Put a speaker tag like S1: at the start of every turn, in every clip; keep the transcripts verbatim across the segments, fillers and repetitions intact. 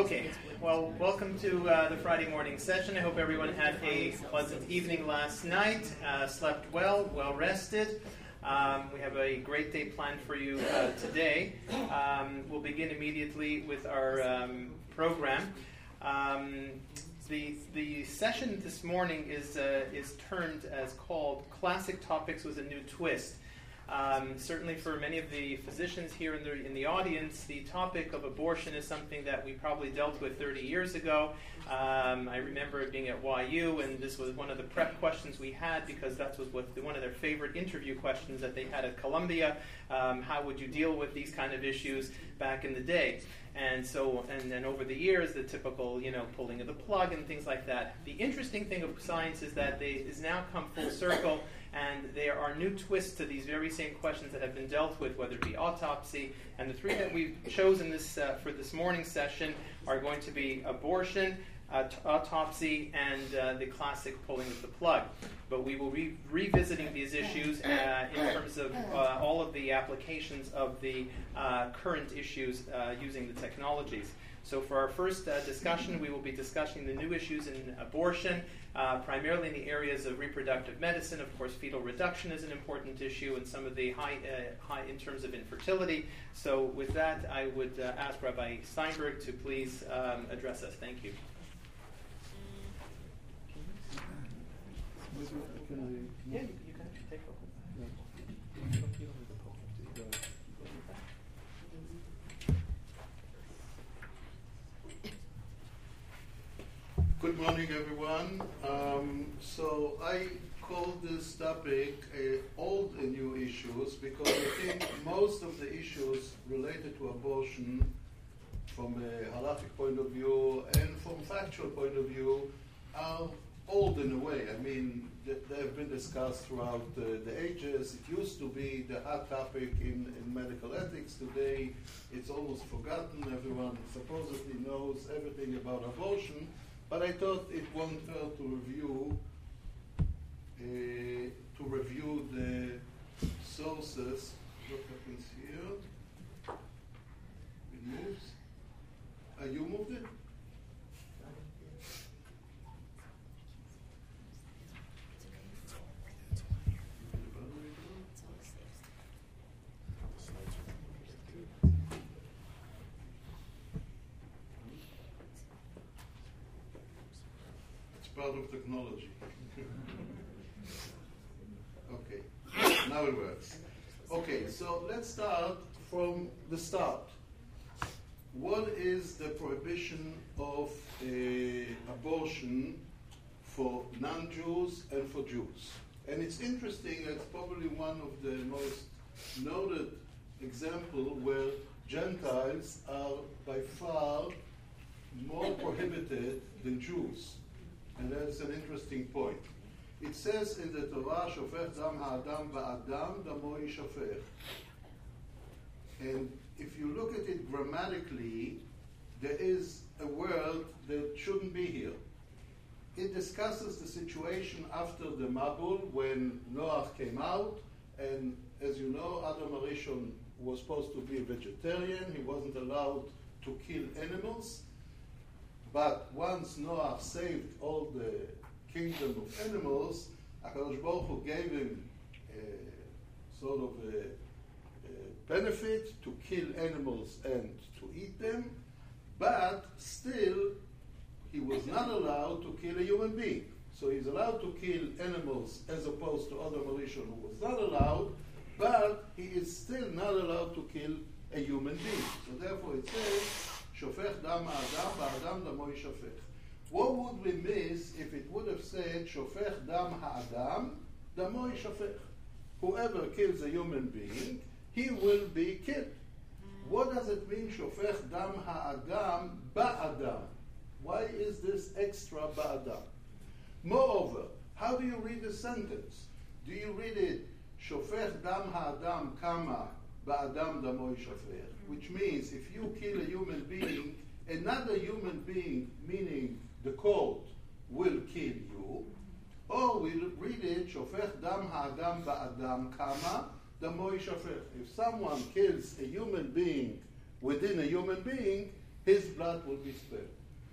S1: Okay, well, welcome to uh, the Friday morning session. I hope everyone had a pleasant evening last night, uh, slept well, well rested. Um, we have a great day planned for you uh, today. Um, we'll begin immediately with our um, program. Um, the the session this morning is uh, is termed as called Classic Topics with a New Twist. Um, certainly for many of the physicians here in the in the audience, the topic of abortion is something that we probably dealt with thirty years ago. Um, I remember being at Y U, and this was one of the prep questions we had because that was what, one of their favorite interview questions that they had at Columbia. Um, how would you deal with these kind of issues back in the day? And so, and then over the years, the typical, you know, pulling of the plug and things like that. The interesting thing of science is that they is now come full circle, and there are new twists to these very same questions that have been dealt with, whether it be autopsy. And the three that we've chosen this uh, for this morning's session are going to be abortion, uh, t- autopsy, and uh, the classic pulling of the plug. But we will be revisiting these issues uh, in terms of uh, all of the applications of the uh, current issues uh, using the technologies. So for our first uh, discussion, we will be discussing the new issues in abortion, uh, primarily in the areas of reproductive medicine. Of course, fetal reduction is an important issue, and some of the high, uh, high in terms of infertility. So with that, I would uh, ask Rabbi Steinberg to please um, address us. Thank you. Yeah, you, you can actually take over.
S2: Good morning, everyone. Um, so I call this topic uh, old and new issues because I think most of the issues related to abortion from a halakhic point of view and from factual point of view are old in a way. I mean, th- they have been discussed throughout uh, the ages. It used to be the hot topic in, in medical ethics. Today, it's almost forgotten. Everyone supposedly knows everything about abortion. But I thought it won't hurt to review uh, to review the sources. What happens here? It moves. Uh, you moved it? Part of technology. Okay, now it works. Okay, so let's start from the start. What is the prohibition of uh, abortion for non-Jews and for Jews? And it's interesting, it's probably one of the most noted examples where Gentiles are by far more prohibited than Jews. And that's an interesting point. It says in the Torah, Shofech dam ha'adam ba'adam, damo yishafech. And if you look at it grammatically, there is a word that shouldn't be here. It discusses the situation after the Mabul, when Noah came out, and as you know, Adam HaRishon was supposed to be a vegetarian. He wasn't allowed to kill animals. But once Noah saved all the kingdom of animals, HaKadosh Baruch Hu gave him a, sort of a, a benefit to kill animals and to eat them, but still he was not allowed to kill a human being. So he's allowed to kill animals as opposed to Adam HaRishon, who was not allowed, but he is still not allowed to kill a human being. So therefore it says, Shofech dam ha'adam ba'adam damo yishafech. What would we miss if it would have said Shofech dam ha'adam damo yishafech? Whoever kills a human being, he will be killed. What does it mean Shofech dam ha'adam ba'adam? Why is this extra ba'adam? Moreover, how do you read the sentence? Do you read it Shofech dam ha'adam kama ba'adam damo yishafech? Which means if you kill a human being, another human being, meaning the court, will kill you, or we'll read it, Shofech dam ha'adam ba'adam kama damo yishafech. If someone kills a human being within a human being, his blood will be spared.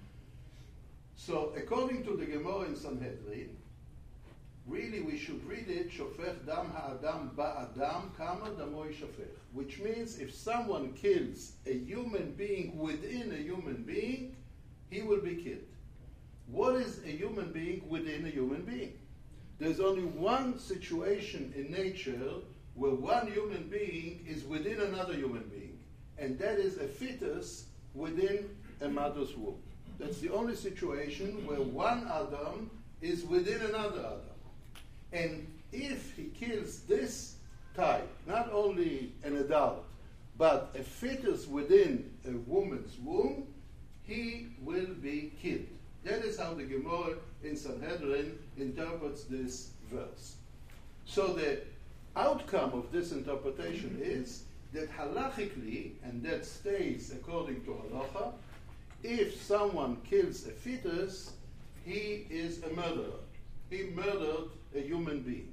S2: So according to the Gemara in Sanhedrin, really we should read it, Shofech dam ha'adam ba'adam kama damo yishafech, which means if someone kills a human being within a human being, he will be killed. What is a human being within a human being? There's only one situation in nature where one human being is within another human being, and that is a fetus within a mother's womb. That's the only situation where one Adam is within another Adam. And if he kills this type, not only an adult, but a fetus within a woman's womb, he will be killed. That is how the Gemara in Sanhedrin interprets this verse. So the outcome of this interpretation is that halachically, and that stays according to halacha, if someone kills a fetus, he is a murderer. He murdered a human being.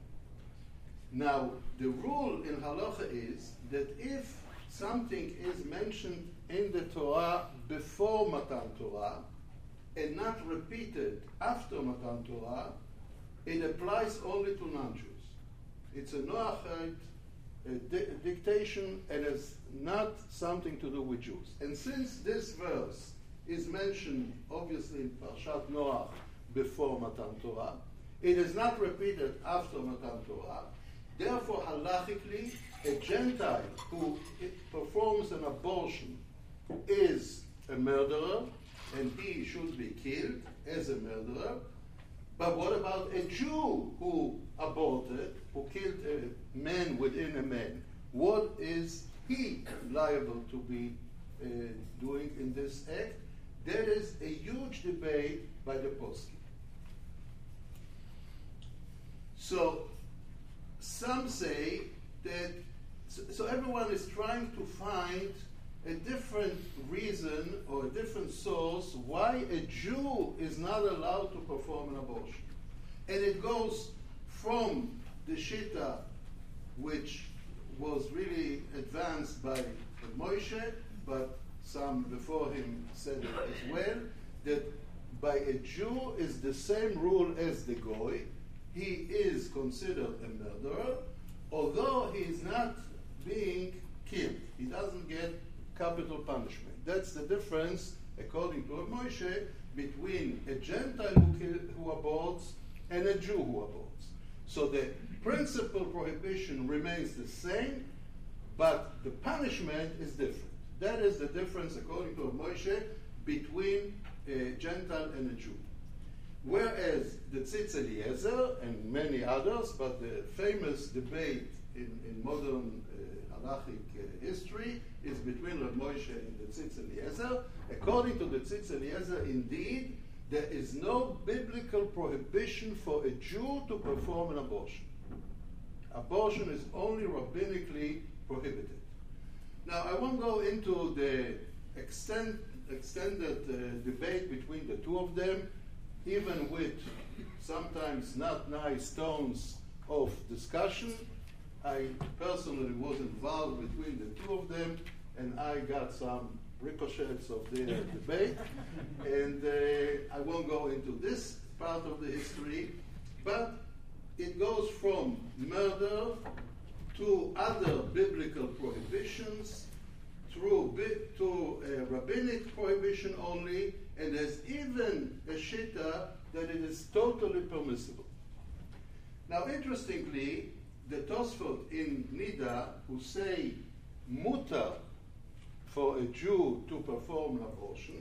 S2: Now, the rule in halacha is that if something is mentioned in the Torah before Matan Torah, and not repeated after Matan Torah, it applies only to non-Jews. It's a noachite, a di- dictation, and has not something to do with Jews. And since this verse is mentioned, obviously, in Parshat Noach before Matan Torah, it is not repeated after Matan Torah. Therefore, halachically, a Gentile who performs an abortion is a murderer, and he should be killed as a murderer. But what about a Jew who aborted, who killed a man within a man? What is he liable to be uh, doing in this act? There is a huge debate by the poskim. So some say that, so, so everyone is trying to find a different reason or a different source why a Jew is not allowed to perform an abortion. And it goes from the Shita, which was really advanced by Moshe, but some before him said it as well, that by a Jew is the same rule as the Goy. He is considered a murderer, although he is not being killed. He doesn't get capital punishment. That's the difference, according to Moshe, between a Gentile who, kill, who aborts and a Jew who aborts. So the principal prohibition remains the same, but the punishment is different. That is the difference, according to Moshe, between a Gentile and a Jew. Whereas the Tzitz Eliezer and many others, but the famous debate in, in modern uh, halachic uh, history is between Rav Moshe and the Tzitz Eliezer. According to the Tzitz Eliezer, indeed, there is no biblical prohibition for a Jew to perform an abortion. Abortion is only rabbinically prohibited. Now, I won't go into the extend, extended uh, debate between the two of them, even with sometimes not nice tones of discussion. I personally was involved between the two of them, and I got some ricochets of their debate. And uh, I won't go into this part of the history, but it goes from murder to other biblical prohibitions, through bi- to a rabbinic prohibition only, and there's even a shita that it is totally permissible. Now, interestingly, the Tosfot in Nida, who say mutar for a Jew to perform an abortion,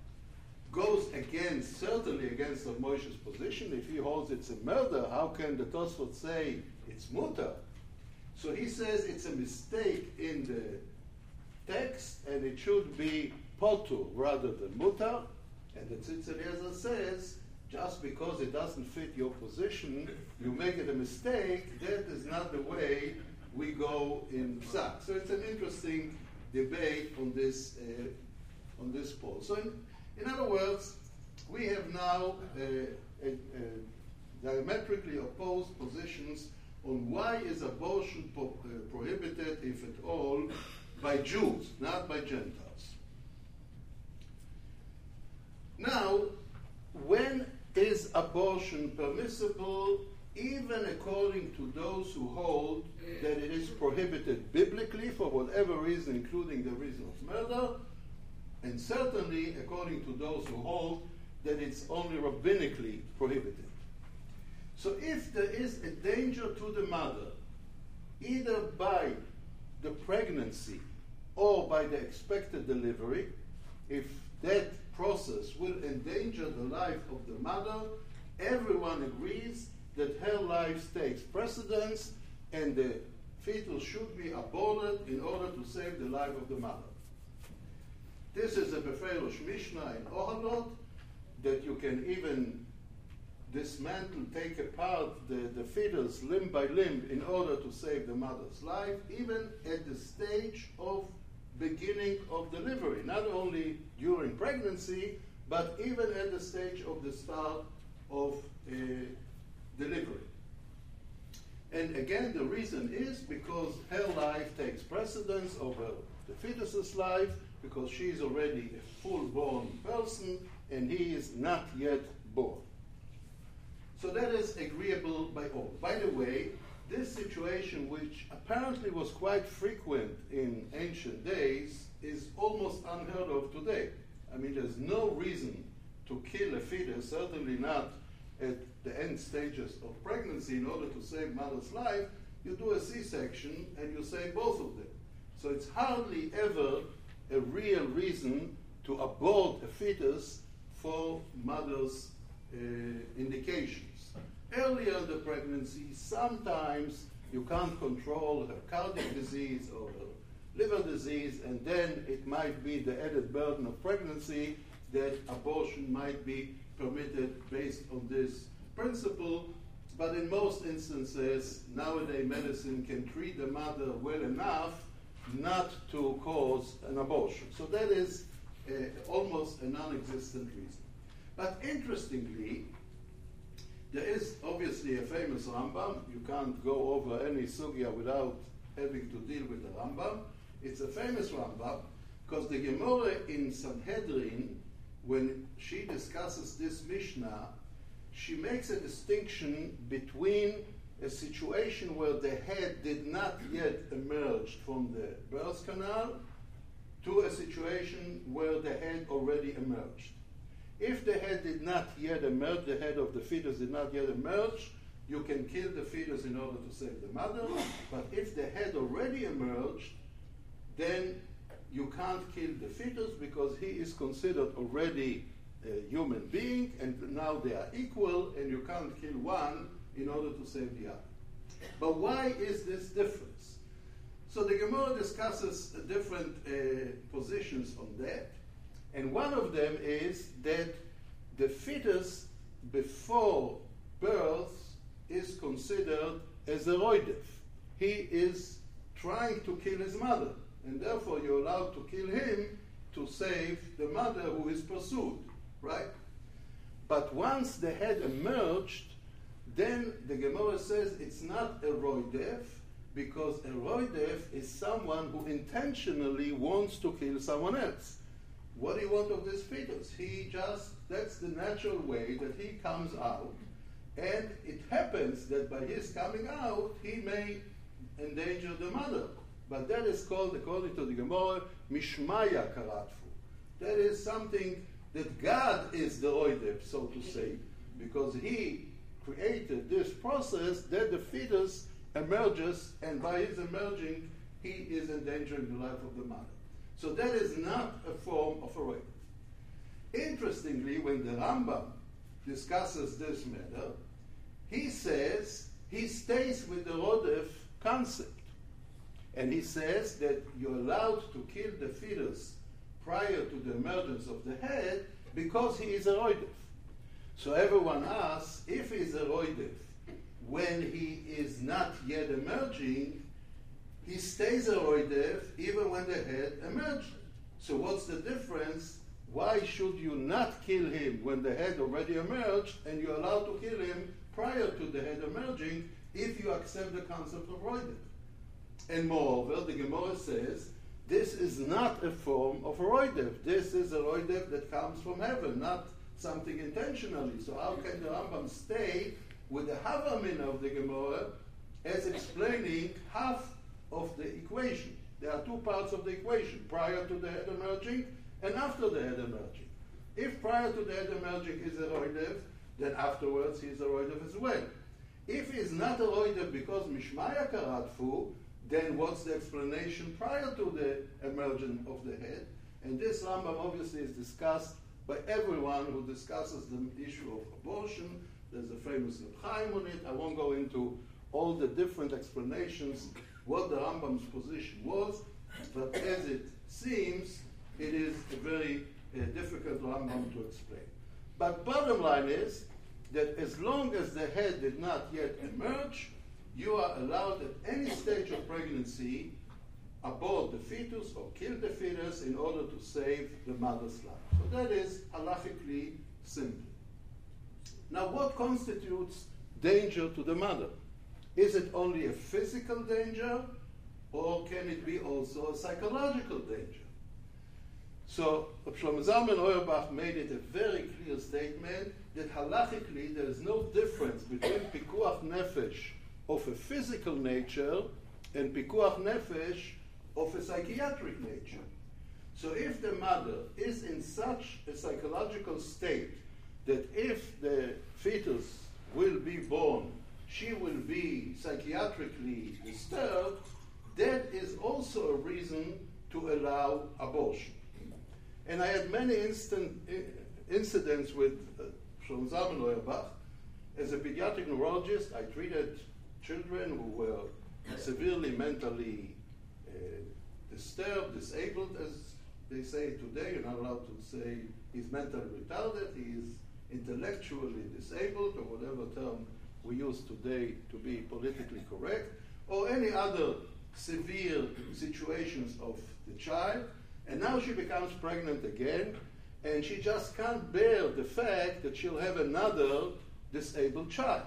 S2: goes against, certainly against Rav Moshe's position. If he holds it's a murder, how can the Tosfot say it's mutar? So he says it's a mistake in the text, and it should be potur rather than mutar. And the Tzitz Eliezer says, just because it doesn't fit your position, you make it a mistake. That is not the way we go in Psak. So it's an interesting debate on this uh, on this poll. So in, in other words, we have now uh, a, a diametrically opposed positions on why is abortion po- uh, prohibited, if at all, by Jews, not by Gentiles. Now, when is abortion permissible, even according to those who hold that it is prohibited biblically for whatever reason, including the reason of murder, and certainly according to those who hold that it's only rabbinically prohibited? So if there is a danger to the mother, either by the pregnancy or by the expected delivery, if that process will endanger the life of the mother, everyone agrees that her life takes precedence and the fetus should be aborted in order to save the life of the mother. This is a Beferish Mishnah in Ohalot, that you can even dismantle, take apart the, the fetus limb by limb in order to save the mother's life, even at the stage of beginning of delivery, not only during pregnancy, but even at the stage of the start of uh, delivery. And again, the reason is because her life takes precedence over the fetus's life, because she is already a full-born person and he is not yet born. So that is agreeable by all. By the way, this situation, which apparently was quite frequent in ancient days, is almost unheard of today. I mean, there's no reason to kill a fetus, certainly not at the end stages of pregnancy, in order to save mother's life. You do a C-section and you save both of them. So it's hardly ever a real reason to abort a fetus for mother's uh, indications. Earlier in the pregnancy, sometimes you can't control her cardiac disease or her liver disease, and then it might be the added burden of pregnancy that abortion might be permitted based on this principle. But in most instances, nowadays medicine can treat the mother well enough not to cause an abortion. So that is uh, almost a non-existent reason. But interestingly, there is obviously a famous Rambam. You can't go over any sugya without having to deal with the Rambam. It's a famous Rambam because the Gemara in Sanhedrin, when she discusses this Mishnah, she makes a distinction between a situation where the head did not yet emerge from the birth canal to a situation where the head already emerged. If the head did not yet emerge, the head of the fetus did not yet emerge, you can kill the fetus in order to save the mother. But if the head already emerged, then you can't kill the fetus because he is considered already a human being, and now they are equal, and you can't kill one in order to save the other. But why is this difference? So the Gemara discusses different uh, positions on that. And one of them is that the fetus before birth is considered as a roidef. He is trying to kill his mother, and therefore you're allowed to kill him to save the mother who is pursued, right? But once the head emerged, then the Gemara says it's not a roidef, because a roidef is someone who intentionally wants to kill someone else. What do you want of this fetus? He just, that's the natural way that he comes out, and it happens that by his coming out, he may endanger the mother. But that is called, according to the Gemara, Mishmaya Karatfu. That is something that God is the roidef, so to say, because he created this process that the fetus emerges, and by his emerging, he is endangering the life of the mother. So that is not a form of a roidef. Interestingly, when the Rambam discusses this matter, he says he stays with the roidef concept. And he says that you're allowed to kill the fetus prior to the emergence of the head because he is a roidef. So everyone asks, if he's a roidef, when he is not yet emerging, he stays a roidef even when the head emerged. So what's the difference? Why should you not kill him when the head already emerged, and you're allowed to kill him prior to the head emerging if you accept the concept of roidef? And moreover, the Gemara says this is not a form of a roidev. This is a roidev that comes from heaven, not something intentionally. So how can the Rambam stay with the Havamin of the Gemara as explaining half of the equation? There are two parts of the equation, prior to the head emerging and after the head emerging. If prior to the head emerging is a roidev, then afterwards he is a roidev as well. If he is not a roidev because Mishmaya Karatfu, then what's the explanation prior to the emergence of the head? And this Rambam obviously is discussed by everyone who discusses the issue of abortion. There's a famous Reb Chaim on it. I won't go into all the different explanations what the Rambam's position was, but as it seems, it is a very uh, difficult Rambam to explain. But bottom line is that as long as the head did not yet emerge, you are allowed at any stage of pregnancy abort the fetus or kill the fetus in order to save the mother's life. So that is halachically simple. Now, what constitutes danger to the mother? Is it only a physical danger, or can it be also a psychological danger? So Shlomo Zalman Auerbach made it a very clear statement that halachically there is no difference between pikuach nefesh of a physical nature and pikuach nefesh of a psychiatric nature. So if the mother is in such a psychological state that if the fetus will be born, she will be psychiatrically disturbed, that is also a reason to allow abortion. And I had many instant, incidents with uh, Shlomo Zalman Auerbach. As a pediatric neurologist, I treated children who were severely mentally uh, disturbed, disabled, as they say today. You're not allowed to say he's mentally retarded, he is intellectually disabled, or whatever term we use today to be politically correct, or any other severe situations of the child. And now she becomes pregnant again, and she just can't bear the fact that she'll have another disabled child.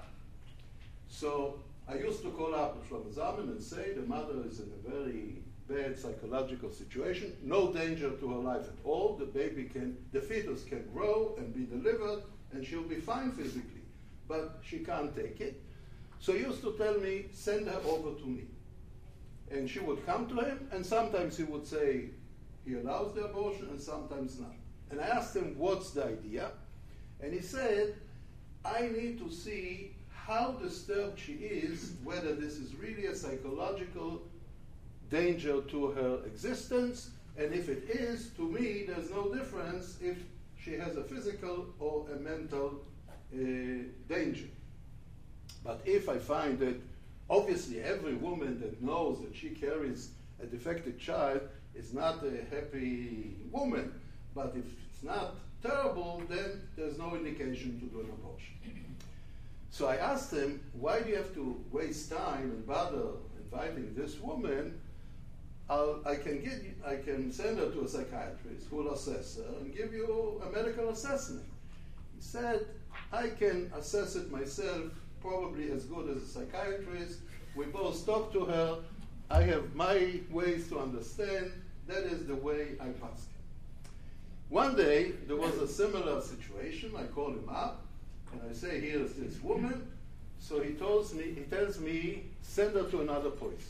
S2: So I used to call up Shlomo Zalman and say the mother is in a very bad psychological situation, no danger to her life at all. The baby can, the fetus can grow and be delivered, and she'll be fine physically, but she can't take it. So he used to tell me, send her over to me. And she would come to him, and sometimes he would say he allows the abortion, and sometimes not. And I asked him, what's the idea? And he said, I need to see how disturbed she is, whether this is really a psychological danger to her existence, and if it is, to me, there's no difference if she has a physical or a mental uh, danger. But if I find that obviously every woman that knows that she carries a defective child is not a happy woman, but if it's not terrible, then there's no indication to do an abortion. So I asked him, why do you have to waste time and bother inviting this woman? I'll, I can get, I can send her to a psychiatrist who will assess her and give you a medical assessment. He said, I can assess it myself, probably as good as a psychiatrist. We both talk to her. I have my ways to understand. That is the way I pass it. One day, there was a similar situation. I call him up, and I say, here's this woman. So he tells me, he tells me, send her to another place.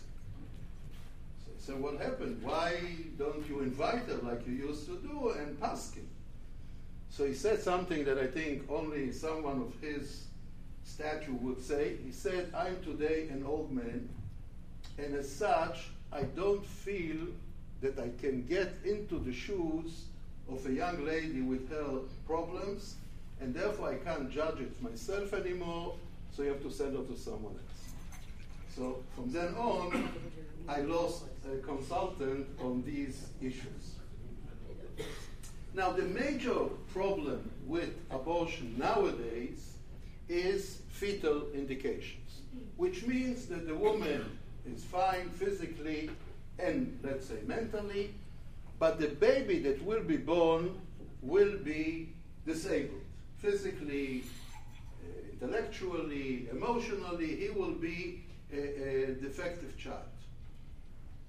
S2: So I said, what happened? Why don't you invite her like you used to do and pass him? So he said something that I think only someone of his stature would say. He said, I'm today an old man, and as such, I don't feel that I can get into the shoes of a young lady with her problems, and therefore I can't judge it myself anymore, so you have to send her to someone else. So from then on, I lost a consultant on these issues. Now, the major problem with abortion nowadays is fetal indications, which means that the woman is fine physically and, let's say, mentally, but the baby that will be born will be disabled. Physically, uh, intellectually, emotionally, he will be a, a defective child.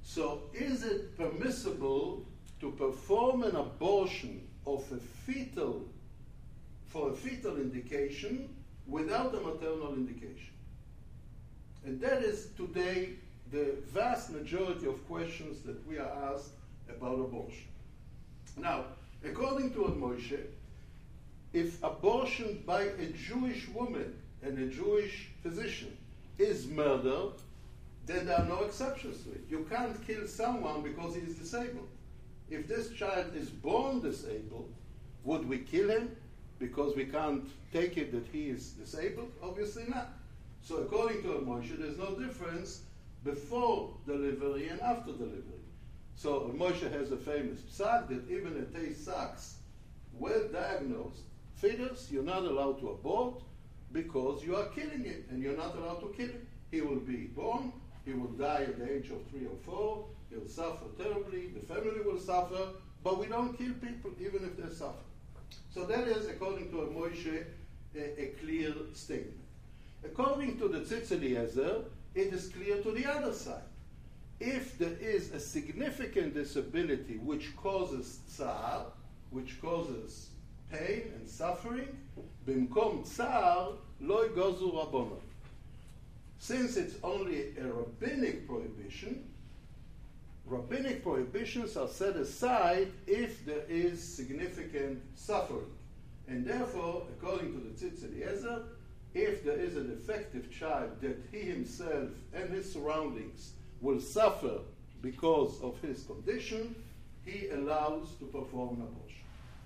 S2: So is it permissible to perform an abortion of a fetal, for a fetal indication without a maternal indication? And that is today the vast majority of questions that we are asked about abortion. Now, according to Moshe, if abortion by a Jewish woman and a Jewish physician is murder, then there are no exceptions to it. You can't kill someone because he is disabled. If this child is born disabled, would we kill him because we can't take it that he is disabled? Obviously not. So according to Moshe, there's no difference before delivery and after delivery. So Moshe has a famous psak that even a Tay-Sachs, well-diagnosed fetus, you're not allowed to abort because you are killing it, and you're not allowed to kill it. He will be born, he will die at the age of three or four, he'll suffer terribly, the family will suffer, but we don't kill people even if they suffer. So that is, according to Moshe, a, a clear statement. According to the Tzitz Eliezer, it is clear to the other side. If there is a significant disability which causes tsar, which causes pain and suffering, bimkom tsar lo ygozu rabbonon. Since it's only a rabbinic prohibition, rabbinic prohibitions are set aside if there is significant suffering. And therefore, according to the Tzitz Eliezer, if there is a defective child that he himself and his surroundings will suffer because of his condition, he allows to perform an abortion.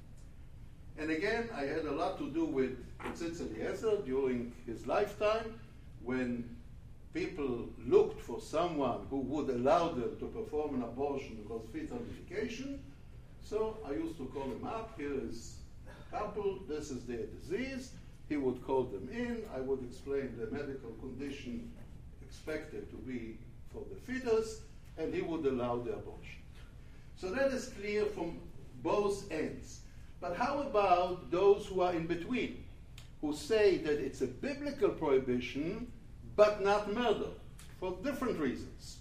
S2: And again, I had a lot to do with Tzitz Eliezer during his lifetime, when people looked for someone who would allow them to perform an abortion because of fetal indication. So I used to call him up. Here is a couple. This is their disease. He would call them in. I would explain the medical condition expected to be for the fetus, and he would allow the abortion. So that is clear from both ends. But how about those who are in between, who say that it's a biblical prohibition but not murder, for different reasons?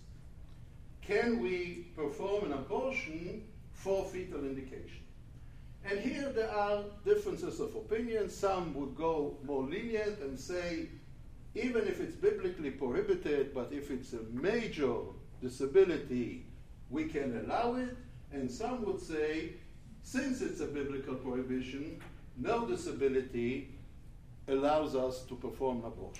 S2: Can we perform an abortion for fetal indication? And here there are differences of opinion. Some would go more lenient and say, even if it's biblically prohibited, but if it's a major disability, we can allow it. And some would say, since it's a biblical prohibition, no disability allows us to perform abortion.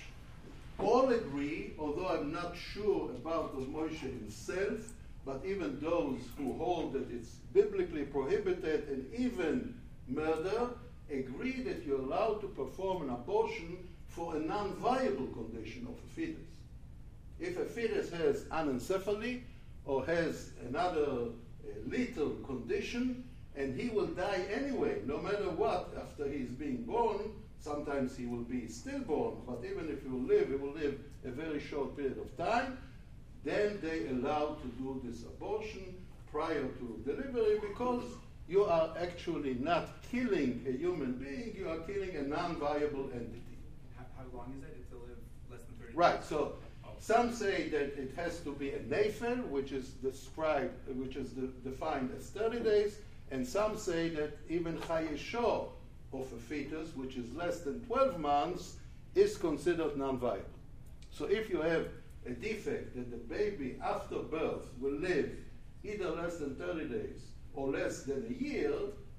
S2: All agree, although I'm not sure about the Moshe himself, but even those who hold that it's biblically prohibited and even murder, agree that you're allowed to perform an abortion for a non-viable condition of a fetus. If a fetus has anencephaly or has another uh, lethal condition, and he will die anyway, no matter what, after he's being born. Sometimes he will be stillborn, but even if he will live, he will live a very short period of time. Then they allow to do this abortion prior to delivery, because you are actually not killing a human being, you are killing a non-viable entity.
S3: How, how long is it? It's to live less than thirty
S2: Right,
S3: days?
S2: so
S3: oh.
S2: some say that it has to be a nafel, which is described, which is de- defined as thirty days, and some say that even chayesho of a fetus, which is less than twelve months, is considered non-viable. So if you have a defect that the baby after birth will live either less than thirty days or less than a year,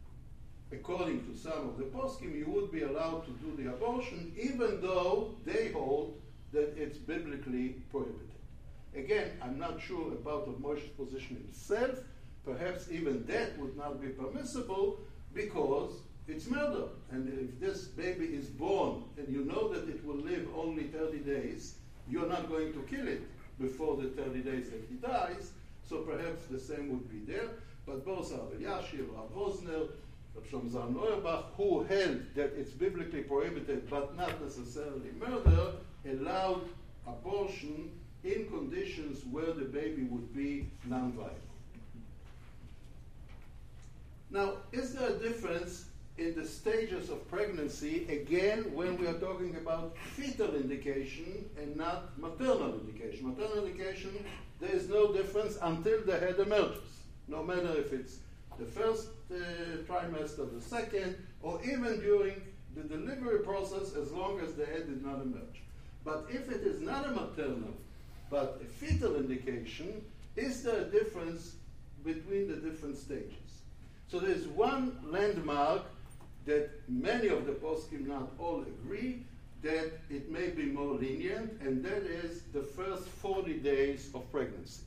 S2: according to some of the poskim, you would be allowed to do the abortion, even though they hold that it's biblically prohibited. Again, I'm not sure about the Moshe's position himself. Perhaps even that would not be permissible because it's murder. And if this baby is born and you know that it will live only thirty days, you're not going to kill it before the thirty days that he dies. So perhaps the same would be there. But both Rav Elyashiv, Rav Wosner, Rav Shlomo Zalman Auerbach, who held that it's biblically prohibited but not necessarily murder, allowed abortion in conditions where the baby would be non-viable. Now, is there a difference in the stages of pregnancy, again, when we are talking about fetal indication and not maternal indication. Maternal indication, there is no difference until the head emerges, no matter if it's the first uh, trimester, the second, or even during the delivery process, as long as the head did not emerge. But if it is not a maternal, but a fetal indication, is there a difference between the different stages? So there's one landmark that many of the poskim, not all, agree that it may be more lenient, and that is the first forty days of pregnancy.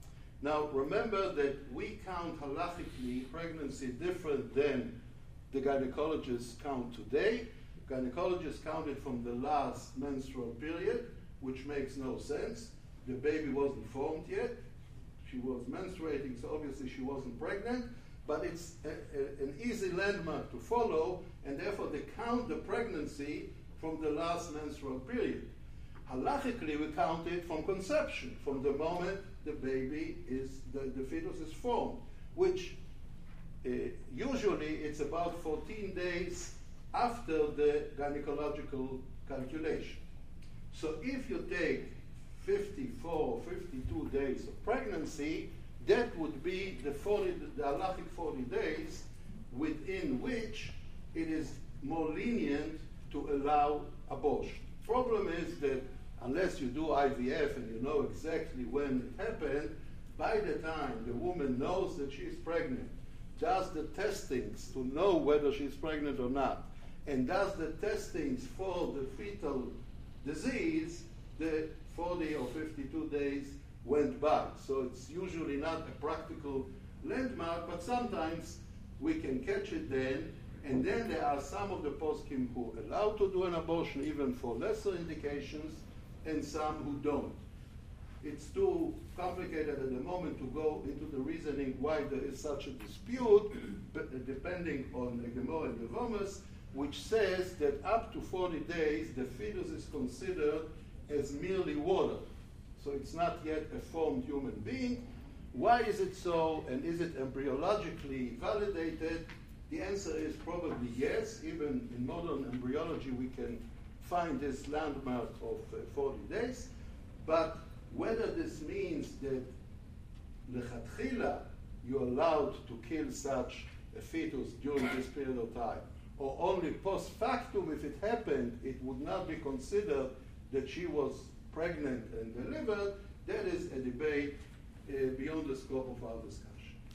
S2: Now, remember that we count halachically pregnancy different than the gynecologists count today. Gynecologists count it from the last menstrual period, which makes no sense. The baby wasn't formed yet. She was menstruating, so obviously she wasn't pregnant. But it's a, a, an easy landmark to follow, and therefore they count the pregnancy from the last menstrual period. Halachically, we count it from conception, from the moment the baby is, the, the fetus is formed, which uh, usually it's about fourteen days after the gynecological calculation. So if you take fifty-four, fifty-two days of pregnancy, that would be the, forty, the halachic forty days within which it is more lenient to allow abortion. Problem is that unless you do I V F and you know exactly when it happened, by the time the woman knows that she is pregnant, does the testings to know whether she's pregnant or not, and does the testings for the fetal disease, the forty or fifty-two days went by. So it's usually not a practical landmark, but sometimes we can catch it then. And then there are some of the poskim who allow to do an abortion even for lesser indications, and some who don't. It's too complicated at the moment to go into the reasoning why there is such a dispute, but depending on the Gemara and the Yevamos, which says that up to forty days the fetus is considered as merely water. So it's not yet a formed human being. Why is it so, and is it embryologically validated? The answer is probably yes. Even in modern embryology we can find this landmark of uh, forty days. But whether this means that lechatchila you're allowed to kill such a fetus during this period of time, or only post factum, if it happened, it would not be considered that she was pregnant and delivered, that is a debate uh, beyond the scope of our discussion.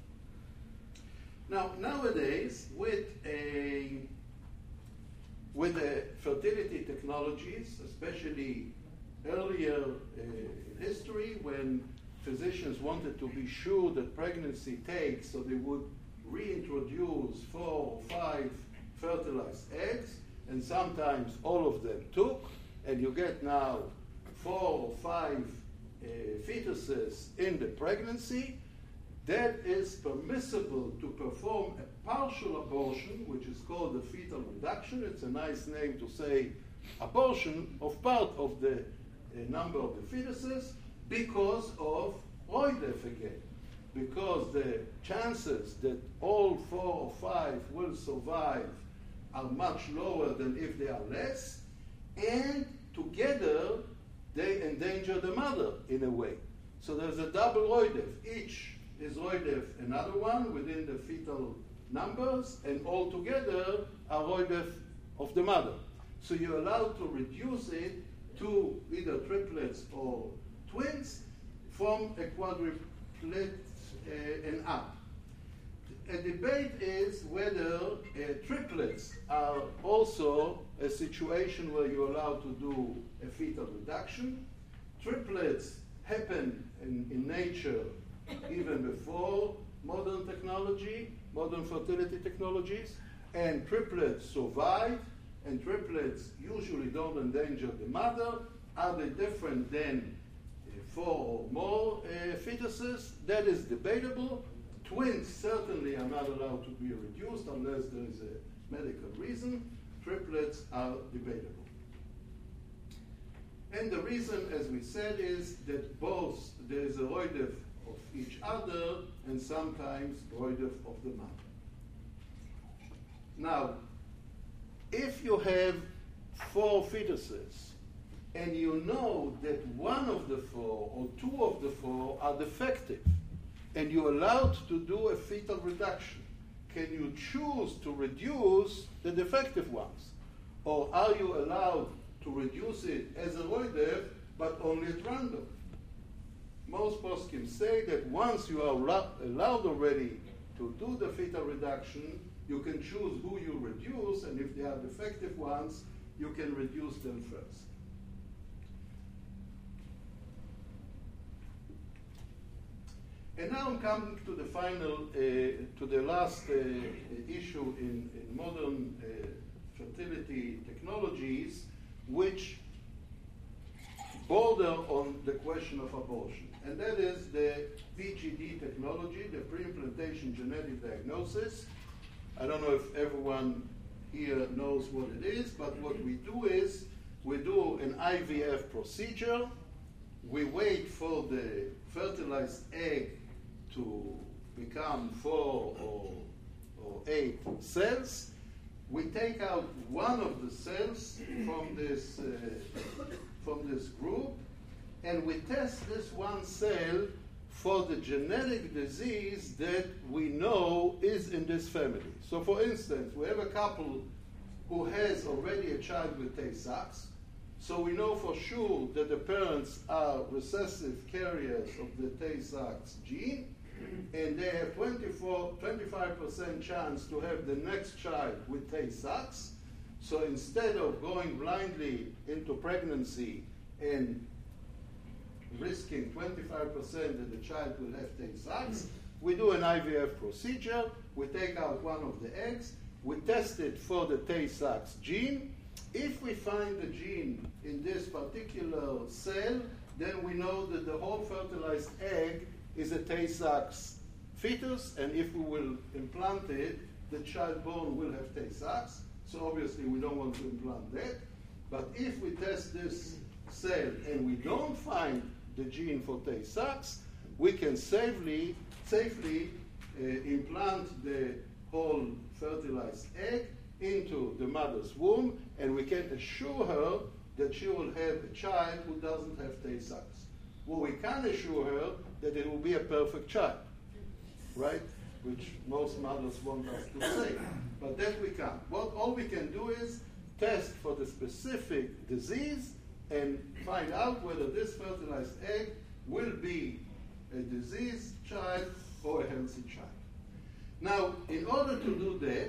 S2: Now, nowadays, with a with the fertility technologies, especially earlier uh, in history, when physicians wanted to be sure that pregnancy takes, so they would reintroduce four or five fertilized eggs, and sometimes all of them took, and you get now four or five uh, fetuses in the pregnancy. That is permissible to perform a partial abortion, which is called a fetal reduction. It's a nice name to say abortion of part of the uh, number of the fetuses, because of Roidef again. Because the chances that all four or five will survive are much lower than if they are less, and together they endanger the mother in a way. So there's a double Roidef. Each is Roidef another one within the fetal numbers, and all together are Roidef of the mother. So you're allowed to reduce it to either triplets or twins from a quadruplet uh, and up. A debate is whether uh, triplets are also a situation where you're allowed to do a fetal reduction. Triplets happen in, in nature even before modern technology, modern fertility technologies, and triplets survive, and triplets usually don't endanger the mother. Are they different than uh, four or more uh, fetuses? That is debatable. Twins certainly are not allowed to be reduced unless there is a medical reason. Triplets are debatable. And the reason, as we said, is that both there is a Roidef of each other and sometimes Roidef of the mother. Now, if you have four fetuses, and you know that one of the four or two of the four are defective, and you're allowed to do a fetal reduction, can you choose to reduce the defective ones? Or are you allowed to reduce it as a roidev, but only at random? Most poskim say that once you are allowed already to do the fetal reduction, you can choose who you reduce, and if they are defective ones, you can reduce them first. And now I'm coming to the final, uh, to the last uh, issue in, in modern uh, fertility technologies, which border on the question of abortion. And that is the P G D technology, the pre-implantation genetic diagnosis. I don't know if everyone here knows what it is, but what we do is we do an I V F procedure. We wait for the fertilized egg to become four or, or eight cells. We take out one of the cells from this, uh, from this group, and we test this one cell for the genetic disease that we know is in this family. So for instance, we have a couple who has already a child with Tay-Sachs, so we know for sure that the parents are recessive carriers of the Tay-Sachs gene, and they have twenty-four, twenty-five percent chance to have the next child with Tay-Sachs. So instead of going blindly into pregnancy and risking twenty-five percent that the child will have Tay-Sachs, we do an I V F procedure. We take out one of the eggs. We test it for the Tay-Sachs gene. If we find the gene in this particular cell, then we know that the whole fertilized egg is a Tay-Sachs fetus, and if we will implant it, the child born will have Tay-Sachs. So obviously we don't want to implant that. But if we test this cell and we don't find the gene for Tay-Sachs, we can safely, safely uh, implant the whole fertilized egg into the mother's womb, and we can assure her that she will have a child who doesn't have Tay-Sachs. Well, we can assure her that it will be a perfect child, right? Which most mothers want us to say. But that we can't. What all we can do is test for the specific disease and find out whether this fertilized egg will be a diseased child or a healthy child. Now, in order to do that,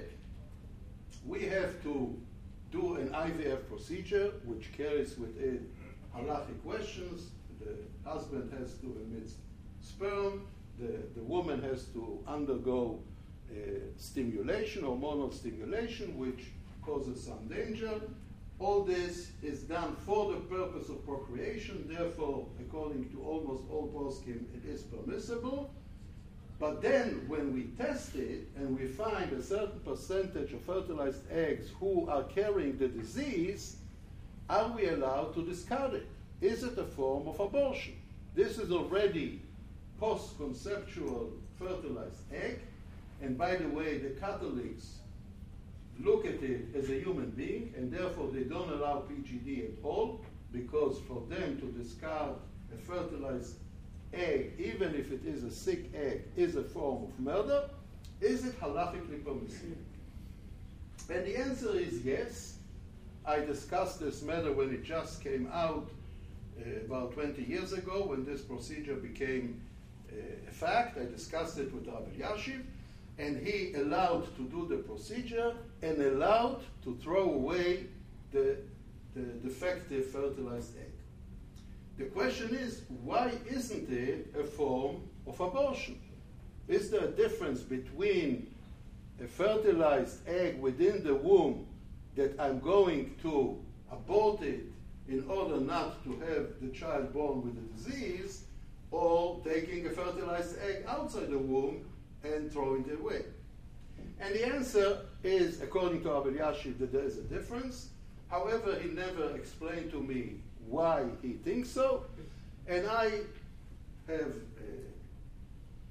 S2: we have to do an I V F procedure, which carries with it halachic questions. The husband has to emit sperm. The, the woman has to undergo uh, stimulation, hormonal stimulation, which causes some danger. All this is done for the purpose of procreation. Therefore, according to almost all poskim, it is permissible. But then when we test it and we find a certain percentage of fertilized eggs who are carrying the disease, are we allowed to discard it? Is it a form of abortion? This is already post-conceptual fertilized egg. And by the way, the Catholics look at it as a human being, and therefore they don't allow P G D at all, because for them to discard a fertilized egg, even if it is a sick egg, is a form of murder. Is it halachically permissible? And the answer is yes. I discussed this matter when it just came out uh, about twenty years ago, when this procedure became uh, a fact. I discussed it with Rabbi Yashiv, and he allowed to do the procedure and allowed to throw away the, the defective fertilized egg. The question is, why isn't it a form of abortion? Is there a difference between a fertilized egg within the womb that I'm going to abort it in order not to have the child born with the disease, or taking a fertilized egg outside the womb and throwing it away? And the answer is, according to Rabbi Yashiv, that there is a difference. However, he never explained to me why he thinks so, and I have uh,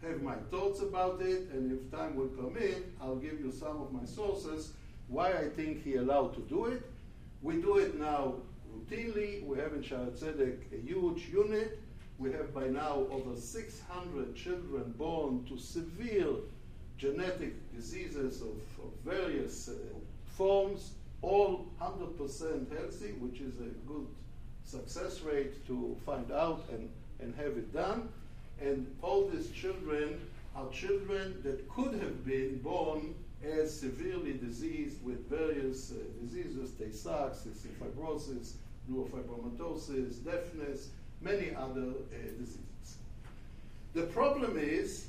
S2: have my thoughts about it, and if time will permit, I'll give you some of my sources why I think he allowed to do it. We do it now routinely. We have in Shaare Zedek a huge unit. We have by now over six hundred children born to severe genetic diseases of, of various uh, forms, all one hundred percent healthy, which is a good success rate to find out and, and have it done. And all these children are children that could have been born as severely diseased with various uh, diseases, Tay-Sachs, cystic fibrosis, neurofibromatosis, deafness, many other uh, diseases. The problem is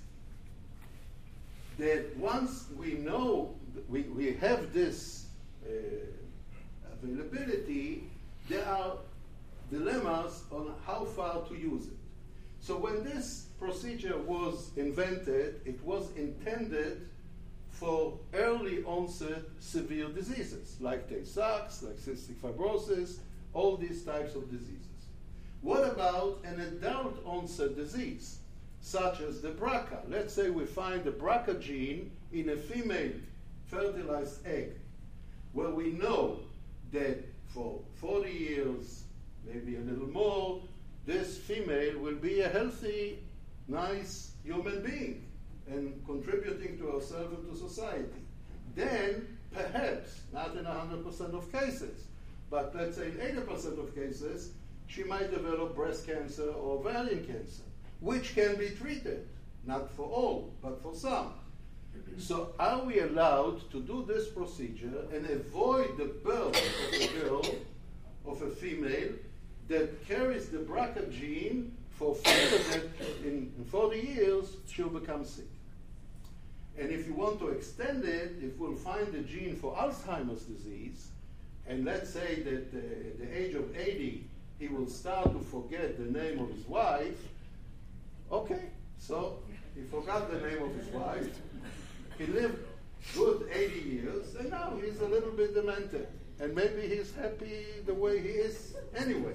S2: that once we know, we, we have this uh, availability, there are dilemmas on how far to use it. So when this procedure was invented, it was intended for early onset severe diseases, like Tay-Sachs, like cystic fibrosis, all these types of diseases. What about an adult onset disease, such as the B R C A? Let's say we find the B R C A gene in a female fertilized egg, where we know that for forty years, maybe a little more, this female will be a healthy, nice human being and contributing to herself and to society. Then, perhaps, not in one hundred percent of cases, but let's say in eighty percent of cases, she might develop breast cancer or ovarian cancer, which can be treated, not for all, but for some. So are we allowed to do this procedure and avoid the birth of a girl, of a female, that carries the B R C A gene for fear that in forty years she'll become sick? And if you want to extend it, if we'll find the gene for Alzheimer's disease, and let's say that uh, at the age of eighty, he will start to forget the name of his wife, okay, so he forgot the name of his wife. He lived good eighty years, and now he's a little bit demented. And maybe he's happy the way he is anyway.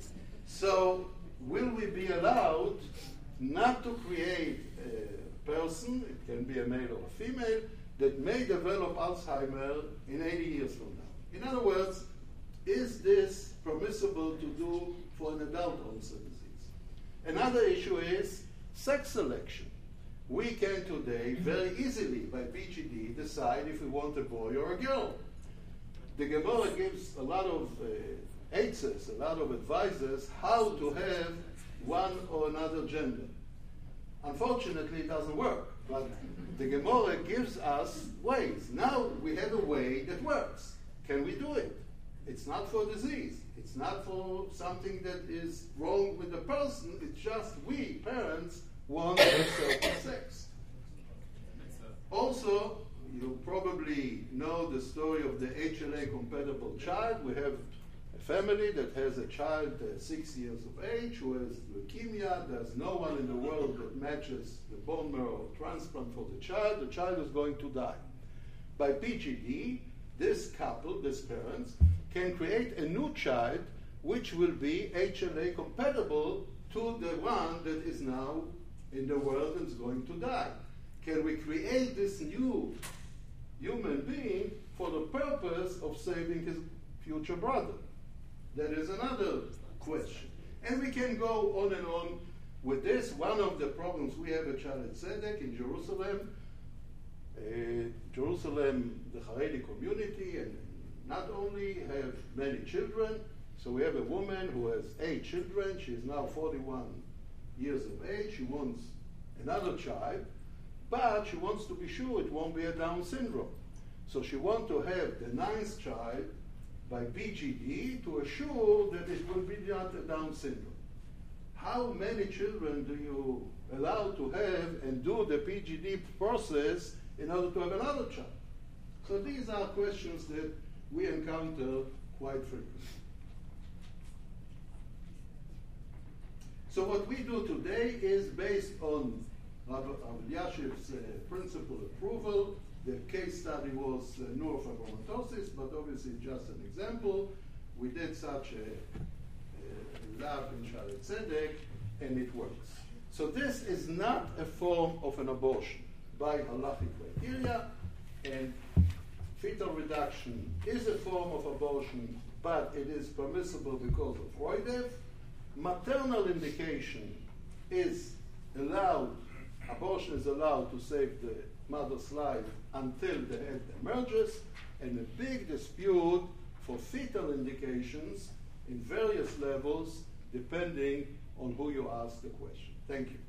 S2: So will we be allowed not to create a person, it can be a male or a female, that may develop Alzheimer in eighty years from now? In other words, is this permissible to do for an adult onset disease? Another issue is sex selection. We can today very easily, by P G D, decide if we want a boy or a girl. The Gemara gives a lot of uh, answers, a lot of advices how to have one or another gender. Unfortunately, it doesn't work, but the Gemara gives us ways. Now we have a way that works. Can we do it? It's not for disease. It's not for something that is wrong with the person. It's just we, parents, want a certain sex. Also, you probably know the story of the H L A-compatible child. We have a family that has a child uh, six years of age who has leukemia. There's no one in the world that matches the bone marrow transplant for the child. The child is going to die. By P G D, this couple, these parents, can create a new child which will be H L A-compatible to the one that is now in the world and is going to die. Can we create this new human being for the purpose of saving his future brother? That is another question. And we can go on and on with this. One of the problems we have at Shaare Zedek in Jerusalem, uh, Jerusalem, the Haredi community, and not only have many children, so we have a woman who has eight children. She is now forty-one years of age. She wants another child, but she wants to be sure it won't be a Down syndrome. So she wants to have the ninth child by P G D to assure that it will be not a Down syndrome. How many children do you allow to have and do the P G D process in order to have another child? So these are questions that we encounter quite frequently. So what we do today is based on Rav Elyashiv's uh, principal approval. The case study was uh, neurofibromatosis, but obviously just an example. We did such a, a lab in Shaare Zedek, and it works. So this is not a form of an abortion by halachic criteria, and fetal reduction is a form of abortion, but it is permissible because of roidev. Maternal indication is allowed, abortion is allowed to save the mother's life until the head emerges, and a big dispute for fetal indications in various levels depending on who you ask the question. Thank you.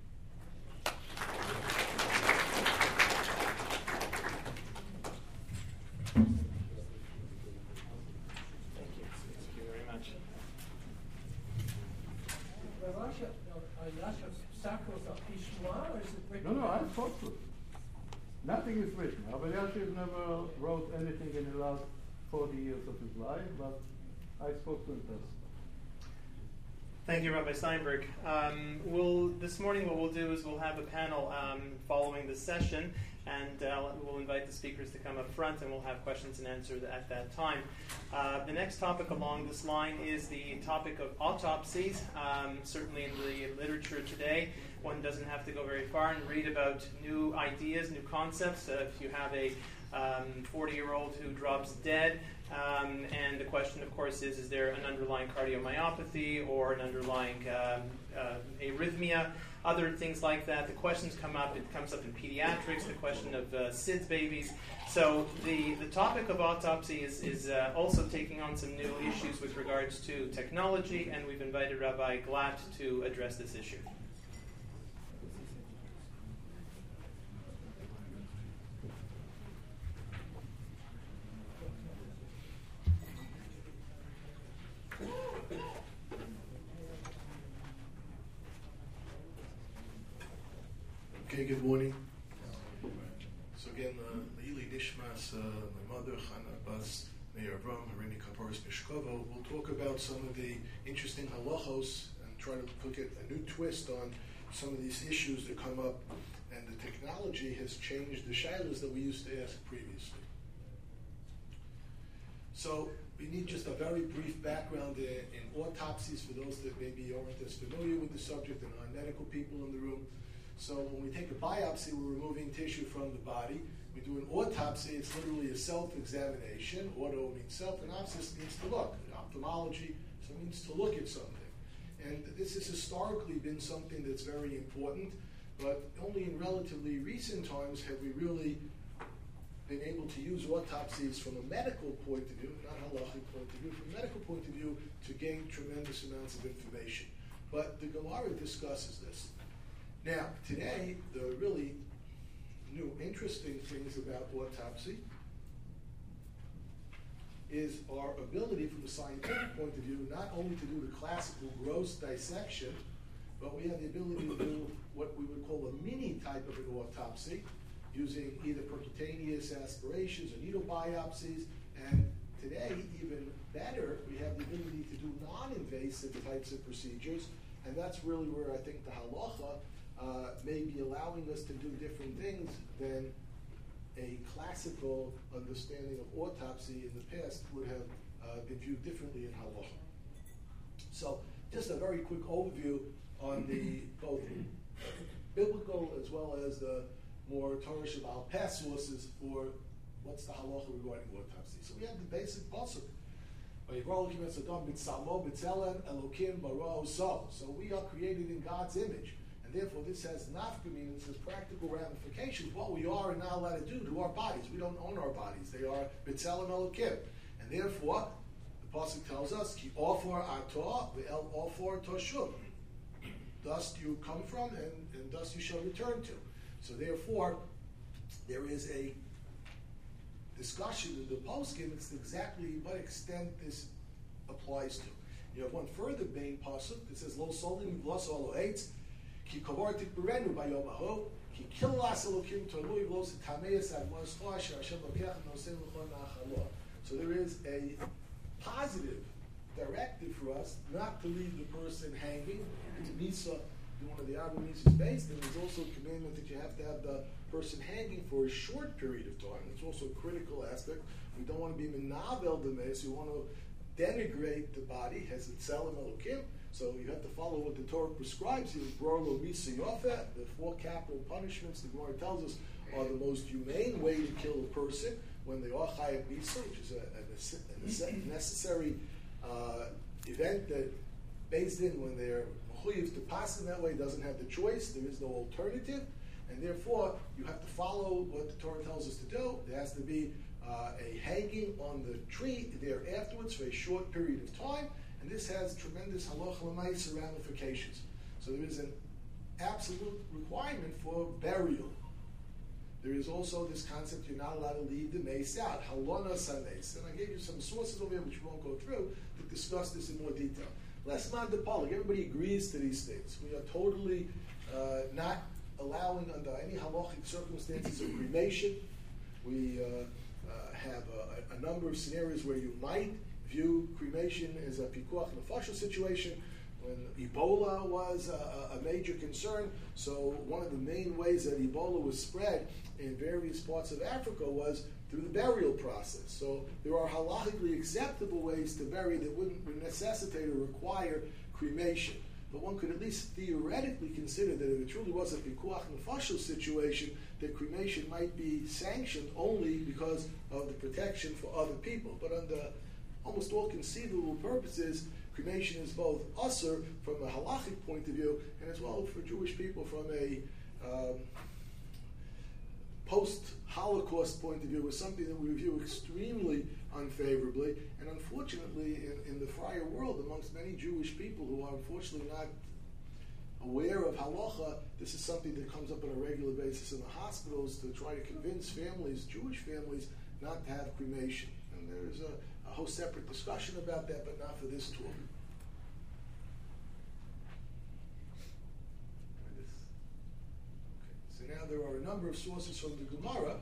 S2: No, no, I spoke to it. Nothing is written. Rabbi Yashiv never wrote anything in the last forty years of his life, but I spoke to him personally.
S1: Thank you, Rabbi Steinberg. Um, we'll, this morning what we'll do is we'll have a panel um, following the session, and uh, we'll invite the speakers to come up front, and we'll have questions and answers at that time. Uh, the next topic along this line is the topic of autopsies. Um, certainly in the literature today, one doesn't have to go very far and read about new ideas, new concepts. Uh, if you have a forty-year-old who drops dead, Um, and the question, of course, is, is there an underlying cardiomyopathy or an underlying um, uh, arrhythmia, other things like that. The questions come up. It comes up in pediatrics, the question of uh, S I D S babies. So the, the topic of autopsy is, is uh, also taking on some new issues with regards to technology, and we've invited Rabbi Glatt to address this issue.
S4: Okay, good morning. So again, Leili Nishmas, uh, my mother, Chana Bas Meir Avram, Harini Kaporis Mishkovo, we'll talk about some of the interesting halachos and try to put a new twist on some of these issues that come up, and the technology has changed the shilas that we used to ask previously. So we need just a very brief background in, in autopsies for those that maybe aren't as familiar with the subject and aren't medical people in the room. So when we take a biopsy, we're removing tissue from the body. We do an autopsy, it's literally a self-examination. Auto means self, and opsis means to look. Ophthalmology, so it means to look at something. And this has historically been something that's very important, but only in relatively recent times have we really been able to use autopsies from a medical point of view, not halachic point of view, from a medical point of view to gain tremendous amounts of information. But the Gemara discusses this. Now, today, the really new interesting things about autopsy is our ability from a scientific point of view not only to do the classical gross dissection, but we have the ability to do what we would call a mini type of an autopsy using either percutaneous aspirations or needle biopsies, and today, even better, we have the ability to do non-invasive types of procedures, and that's really where I think the halacha Uh, may be allowing us to do different things than a classical understanding of autopsy in the past would have uh, been viewed differently in halacha. So, just a very quick overview on the both biblical as well as the more Torah Shabbat past sources for what's the halacha regarding autopsy. So we have the basic pasuk. So we are created in God's image. Therefore, this has nafkamin, this has practical ramifications. What we are and not allowed to do to our bodies. We don't own our bodies. They are B'Tselem Elokim. And therefore, the Pasuk tells us, Ki ofor atah ve'el ofor toshub. Dust you come from, and, and dust you shall return to. So therefore, there is a discussion in the poskim. It's exactly what extent this applies to. You have one further main Pasuk that says, Lo solim v'los olo eitz, Ki kavartik berenu bayom aho, ki killas elokim tolui v'los tameis admos chasher Hashem lokech nosem l'chon nachalo. So there is a positive directive for us not to leave the person hanging. It's misa, one of the Arba Misas based, and there's also a commandment that you have to have the person hanging for a short period of time. It's also a critical aspect. We don't want to be menavel the mes. We want to denigrate the body, has it tselem elokim. So you have to follow what the Torah prescribes. The four capital punishments, the Gemara tells us, are the most humane way to kill a person when they are chayav misa, which is a, a, a necessary uh, event that based in when they're mechuyev to pass in that way, doesn't have the choice. There is no alternative, and therefore you have to follow what the Torah tells us to do. There has to be uh, a hanging on the tree there afterwards for a short period of time, and this has tremendous halacha l'maisa ramifications. So there is an absolute requirement for burial. There is also this concept you're not allowed to leave the mace out, halona sanes. And I gave you some sources over here which we won't go through to discuss this in more detail. Lesman de Polig, everybody agrees to these things. We are totally uh, not allowing under any halachic circumstances of cremation. We uh, uh, have a, a number of scenarios where you might view cremation as a pikuach nefashos situation. When Ebola was a, a major concern, so one of the main ways that Ebola was spread in various parts of Africa was through the burial process. So there are halachically acceptable ways to bury that wouldn't necessitate or require cremation. But one could at least theoretically consider that if it truly was a pikuach nefashos situation, that cremation might be sanctioned only because of the protection for other people. But under almost all conceivable purposes, cremation is both usher from a halachic point of view, and as well for Jewish people from a um, post-Holocaust point of view, is something that we view extremely unfavorably. And unfortunately, in, in the friar world, amongst many Jewish people who are unfortunately not aware of halacha, this is something that comes up on a regular basis in the hospitals to try to convince families, Jewish families, not to have cremation. And there's a a whole separate discussion about that, but not for this talk. Okay. So now there are a number of sources from the Gemara.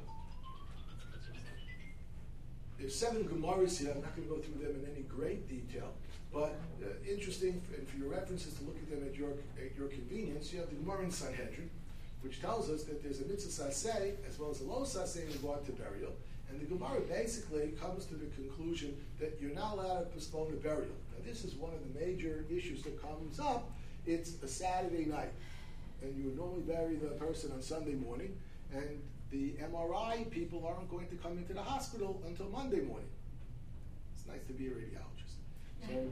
S4: There's seven Gemaras here. I'm not going to go through them in any great detail, but uh, interesting, for, and for your references to look at them at your at your convenience, you have the Gemara in Sanhedrin, which tells us that there's a mitzvah saseh as well as a lo saseh in regard to burial. And the Gemara basically comes to the conclusion that you're not allowed to postpone the burial. Now, this is one of the major issues that comes up. It's a Saturday night, and you would normally bury the person on Sunday morning, and the M R I people aren't going to come into the hospital until Monday morning. It's nice to be a radiologist.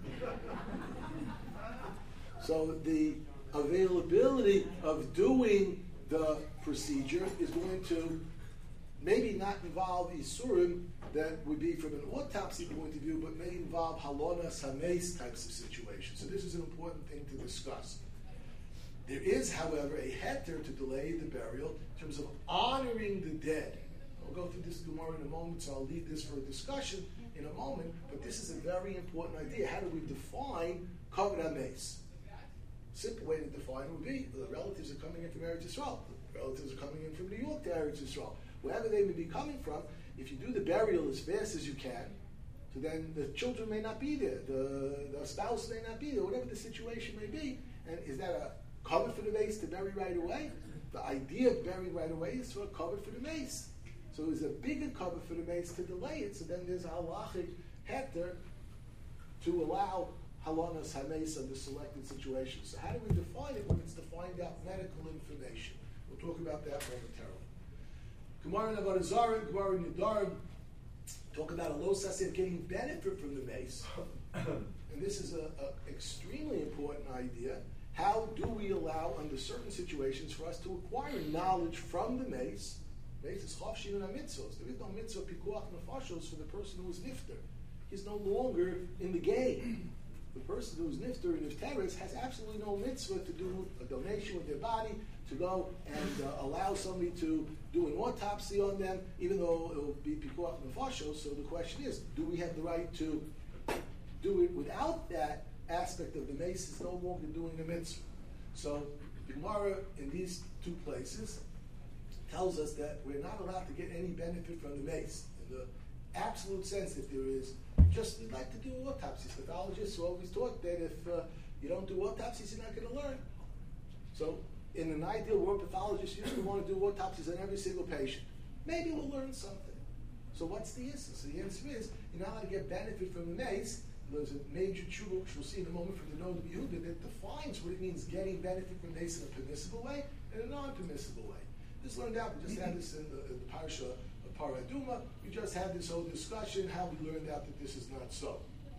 S4: So, so the availability of doing the procedure is going to maybe not involve isurim that would be from an autopsy point of view, but may involve halonas hameis types of situations. So this is an important thing to discuss. There is, however, a heter to delay the burial in terms of honoring the dead. We'll go through this Gemara in a moment, so I'll leave this for a discussion in a moment, but this is a very important idea. How do we define kavod hameis? Simple way to define it would be the relatives are coming in from Eretz Yisrael. The relatives are coming in from New York to Eretz Yisrael. Wherever they may be coming from, if you do the burial as fast as you can, so then the children may not be there, the, the spouse may not be there, whatever the situation may be. And is that a cover for the mace to bury right away? The idea of burying right away is for a cover for the mace. So there's a bigger cover for the mace to delay it, so then there's a halachic heter to allow halonas hameis under selected situations. So how do we define it when it's to find out medical information? We'll talk about that momentarily. Gemara in Avodah Zarah, Gemara in Nedarim, talk about a lo saseh getting benefit from the mace. And this is an extremely important idea. How do we allow, under certain situations, for us to acquire knowledge from the mace? Mace is chav shinun ha-mitzvos. There is no mitzvah pikuach nefashos for the person who is nifter. He's no longer in the game. The person who is nifter and nifteres has absolutely no mitzvah to do a donation with their body, to go and uh, allow somebody to do an autopsy on them, even though it will be pikuach nefashos. So the question is, do we have the right to do it without that aspect of the mace is no longer doing a mitzvah? So the Gemara in these two places tells us that we're not allowed to get any benefit from the mace. In the absolute sense that there is, just we'd like to do autopsies. Pathologists are always taught that if uh, you don't do autopsies, you're not going to learn. So in an ideal world, pathologists used to want to do autopsies on every single patient. Maybe we'll learn something. So what's the answer? So the answer is, you're not allowed to get benefit from the mace there's a major tshuva, which we'll see in a moment from the Noda B'Yehuda, that defines what it means getting benefit from Mace in a permissible way and a non-permissible way. This learned out, we just had this in the, in the Parsha of Paraduma. We just had this whole discussion, how we learned out that this is not so.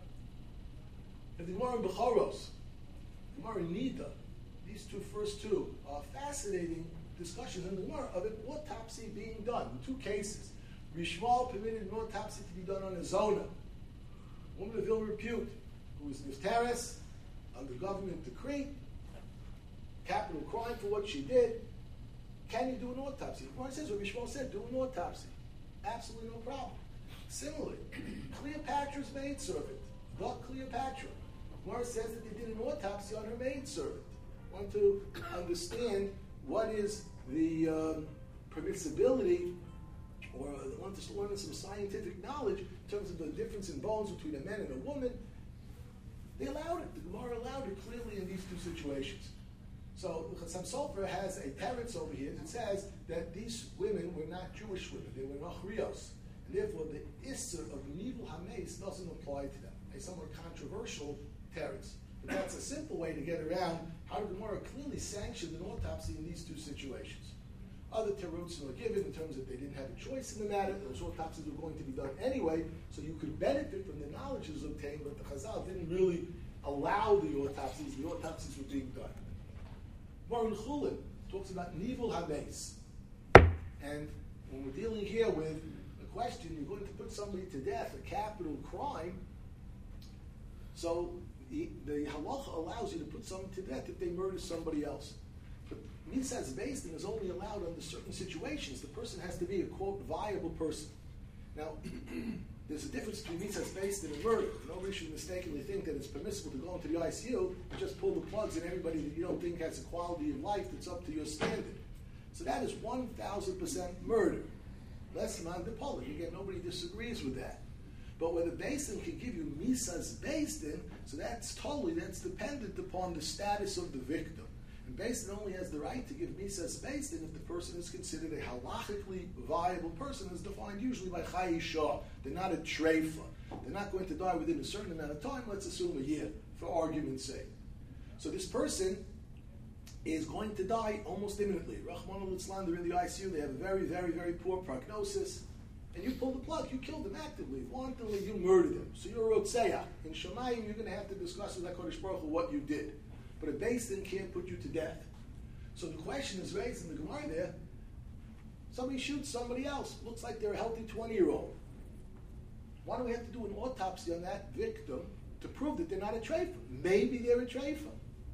S4: And the Gemara in Bechoros, the Gemara in Nida, these two first two are fascinating discussions in the Gemara of an autopsy being done in two cases. Rishmal permitted an autopsy to be done on a zona, woman of ill repute, who was niftaris under government decree, capital crime for what she did. Can you do an autopsy? The Gemara says what Rishmal said, do an autopsy. Absolutely no problem. Similarly, Cleopatra's maidservant, the Cleopatra. Gemara says that they did an autopsy on her maidservant. Want to understand what is the um, permissibility, or want to learn some scientific knowledge in terms of the difference in bones between a man and a woman. They allowed it. The Gemara allowed it clearly in these two situations. So the Chassam Sofer has a teretz over here that says that these women were not Jewish women; they were Nachrios, and therefore the Isser of Nivul Hameis doesn't apply to them. A somewhat controversial teretz. But that's a simple way to get around how the Gemara clearly sanctioned an autopsy in these two situations. Other terutzim were given in terms that they didn't have a choice in the matter. Those autopsies were going to be done anyway, so you could benefit from the knowledge that was obtained, but the Chazal didn't really allow the autopsies. The autopsies were being done. Baruch Chulin talks about Nivul Hameis. And when we're dealing here with the question, you're going to put somebody to death, a capital crime, so the, the halacha allows you to put someone to death if they murder somebody else. But Misas Beis is only allowed under certain situations. The person has to be a, quote, viable person. Now, there's a difference between Misas Beis and murder. Nobody should mistakenly think that it's permissible to go into the I C U and just pull the plugs in everybody that you don't think has a quality of life that's up to your standard. So that is one thousand percent murder. Less non-depolit. Again, nobody disagrees with that. But whether Basin can give you Misas Basin, so that's totally, that's dependent upon the status of the victim. And Basin only has the right to give Misas Basin if the person is considered a halachically viable person, as defined usually by Chai Shah. They're not a treifa. They're not going to die within a certain amount of time, let's assume a year, for argument's sake. So this person is going to die almost imminently. Rahman al-Islam, they're in the I C U, they have a very, very, very poor prognosis. And you pull the plug, you killed them actively, wantonly, you murdered them. So you're a Rotzeah. In Shemayim, you're going to have to discuss with HaKadosh Baruch Hu what you did. But a Beis Din can't put you to death. So the question is raised in the Gemara there, somebody shoots somebody else, looks like they're a healthy twenty-year-old. Why do we have to do an autopsy on that victim to prove that they're not a treifa? Maybe they're a treifa.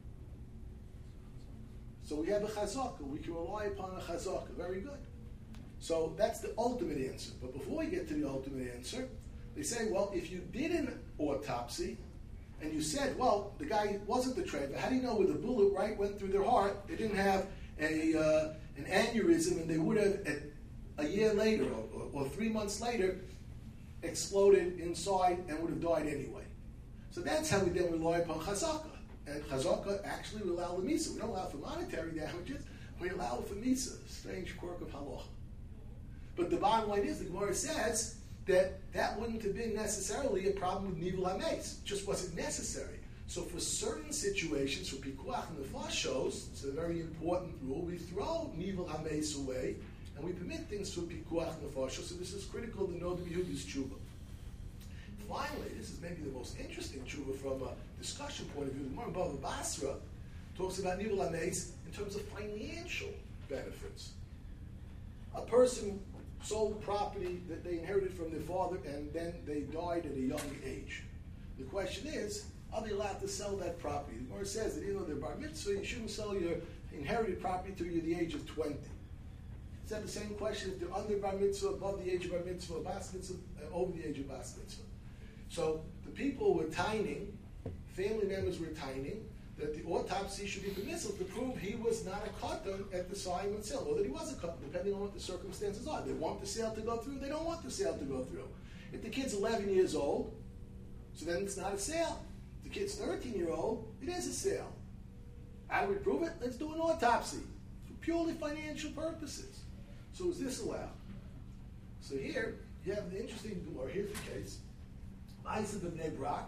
S4: So we have a chazaka, we can rely upon a chazaka, very good. So that's the ultimate answer. But before we get to the ultimate answer, they say, well, if you did an autopsy and you said, well, the guy wasn't the treifa, how do you know where the bullet right went through their heart? They didn't have a uh, an aneurysm, and they would have, at a year later or, or, or three months later, exploded inside and would have died anyway. So that's how we then rely upon chazaka. And chazaka actually we allow the misa. We don't allow for monetary damages. We allow for misa. Strange quirk of halacha. But the bottom line is, the Gemara says that that wouldn't have been necessarily a problem with Nivul HaMeis. It just wasn't necessary. So for certain situations, for Pikuach and Nefashos, it's a very important rule, we throw Nivul HaMeis away, and we permit things for Pikuach and Nefashos, so this is critical to know the Yehuda's tshuva. Finally, this is maybe the most interesting tshuva from a discussion point of view. The Gemara in Bava Basra talks about Nivul HaMeis in terms of financial benefits. A person sold property that they inherited from their father, and then they died at a young age. The question is, are they allowed to sell that property? The Gemara says that even though they're bar mitzvah, you shouldn't sell your inherited property till you're the age of twenty. Is that the same question if they're under bar mitzvah, above the age of bar mitzvah, bas mitzvah, uh, over the age of bas mitzvah? So the people were tining, family members were tining, that the autopsy should be permissible to prove he was not a katan at the sign of sale, or that he was a katan, depending on what the circumstances are. They want the sale to go through, they don't want the sale to go through. If the kid's eleven years old, so then it's not a sale. If the kid's thirteen year old, it is a sale. How do we prove it? Let's do an autopsy for purely financial purposes. So is this allowed? So here, you have the interesting, or here's the case. Ma'aseh b'Bnei Brak,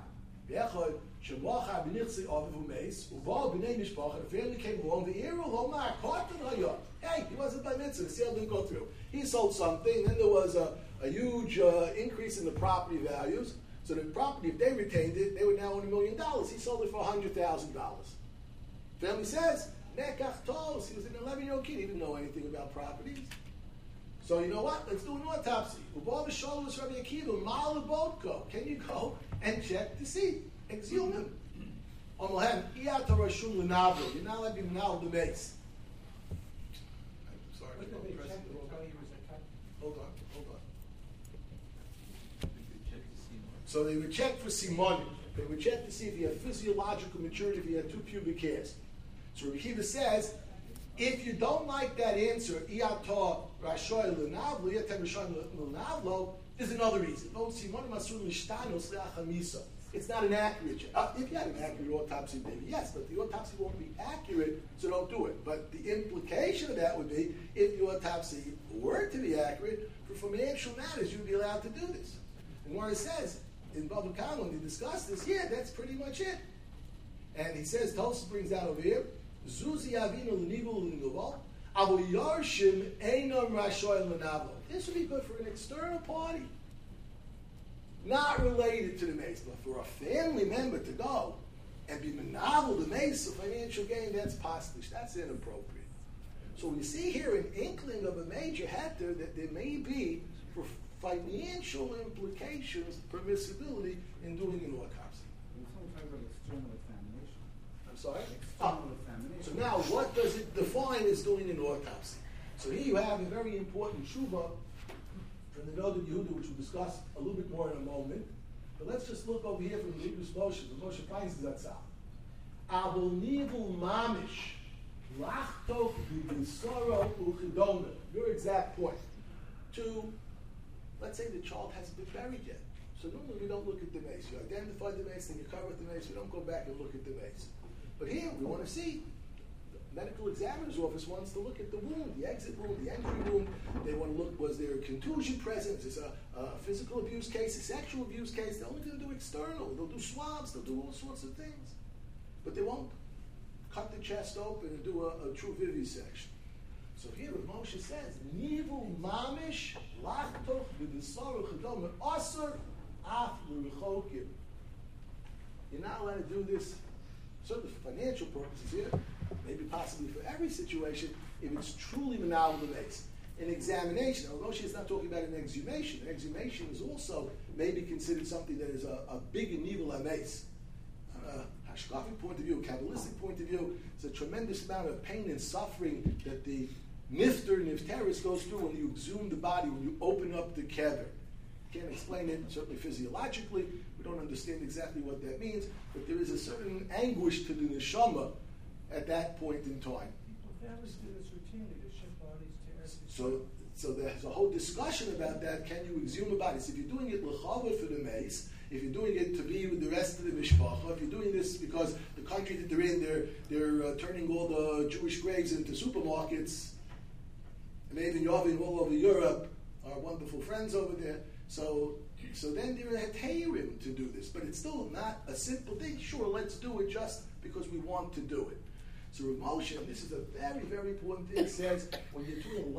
S4: Bechod, Shemocha b'nichsi aviv u'meis, u'bal b'nei mishpacha, the family came along, the Eru lomar, kartan hayah. Hey, he wasn't by mitzvah, the sale didn't go through. He sold something, then there was a, a huge uh, increase in the property values. So the property, if they retained it, they would now own a million dollars. He sold it for one hundred thousand dollars. Family says, Nekach tos, he was an eleven-year-old kid, he didn't know anything about properties. So you know what? Let's do an autopsy. Can you go and check to see? Exhume him. You're not allowed to be now the base. I'm sorry. Hold on, hold on. So they would check for simonim. They would check to see if he had physiological maturity, if he had two pubic hairs. So Rabbi Kiva says, if you don't like that answer, there's another reason. It's not an accurate check. Uh, if you had an accurate autopsy, maybe yes, but the autopsy won't be accurate, so don't do it. But the implication of that would be, if the autopsy were to be accurate, for financial matters, you'd be allowed to do this. And Mora says, in Bava Kama, when they discuss this, yeah, that's pretty much it. And he says, Tulsa brings out over here, Zuzi Avinu L'Nivul L'Nuval, Avu Yarshim Einam Rashoy L'Navo. This would be good for an external party, not related to the mace, but for a family member to go and be menavel the mace of financial gain, that's poslish, that's inappropriate. So we see here an inkling of a major heter that there may be for financial implications, permissibility in doing an autopsy.
S3: External examination.
S4: I'm sorry?
S3: External
S4: Oh.
S3: examination.
S4: So now, what does it define as doing an autopsy? So here you have a very important tshuva from the Noda Yehuda, which we'll discuss a little bit more in a moment. But let's just look over here from the Hebrew Moshe. The Moshe finds the Zatzal. Avol nivul mamish lachtok b'visoro uchidona. Your exact point. To, let's say the child hasn't been buried yet. So normally we don't look at the mace. You identify the mace, then you cover the mace. We don't go back and look at the mace. But here we want to see. The medical examiner's office wants to look at the wound, the exit wound, the entry wound. They want to look, was there a contusion present? Is this a, a physical abuse case, a sexual abuse case? They're only going to do external. They'll do swabs. They'll do all sorts of things. But they won't cut the chest open and do a, a true vivisection. So here what Moshe says, Nivul mamish lachtoch b'disaru chadom asur af l'rechokim. You're not allowed to do this, certainly for financial purposes here, maybe possibly for every situation, if it's truly menal the mace. An examination, now Moshe is not talking about an exhumation. An exhumation is also maybe considered something that is a, a big and evil mace. Uh, Hashkafic point of view, Kabbalistic point of view, it's a tremendous amount of pain and suffering that the nifter and nifteris goes through when you exhume the body, when you open up the kever. Can't explain it, certainly physiologically. We don't understand exactly what that means, but there is a certain anguish to the neshama at that point in time.
S5: Families do this routinely to ship bodies to earth.
S4: So, so there's a whole discussion about that. Can you exhume a body? So if you're doing it l'chava for the mace, if you're doing it to be with the rest of the mishpacha, if you're doing this because the country that they're in, they're they're uh, turning all the Jewish graves into supermarkets, and even Yavin all over Europe, our wonderful friends over there. So, so then there are heteirim to do this, but it's still not a simple thing. Sure, let's do it just because we want to do it. So Rav Moshe, and this is a very, very important thing, says when you're doing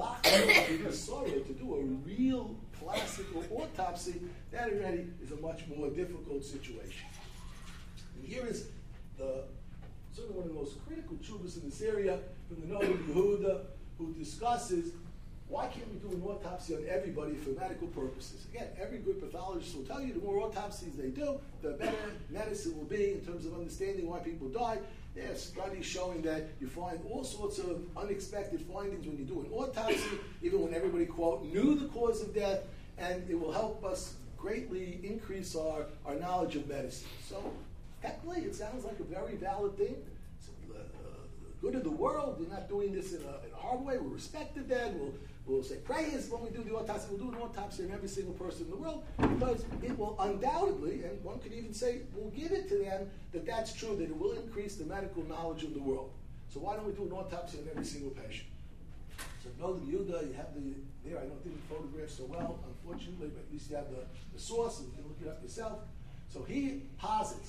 S4: lachah to do a real classical autopsy, that already is a much more difficult situation. And here is the certainly one of the most critical tshuvas in this area from the Noda Yehuda, who discusses why can't we do an autopsy on everybody for medical purposes? Again, every good pathologist will tell you the more autopsies they do, the better medicine will be in terms of understanding why people die. There are studies showing that you find all sorts of unexpected findings when you do an autopsy, even when everybody, quote, knew the cause of death, and it will help us greatly increase our, our knowledge of medicine. So, technically, it sounds like a very valid thing. It's uh, good of the world. We're not doing this in a, in a hard way. We'll respect the dead. We'll We'll say prayers when we do the autopsy. We'll do an autopsy on every single person in the world because it will undoubtedly, and one could even say, we'll give it to them that that's true, that it will increase the medical knowledge of the world. So why don't we do an autopsy on every single patient? So Noda Yehuda, you have the, there, I don't think the photograph so well, unfortunately, but at least you have the, the source and you can look it up yourself. So he posits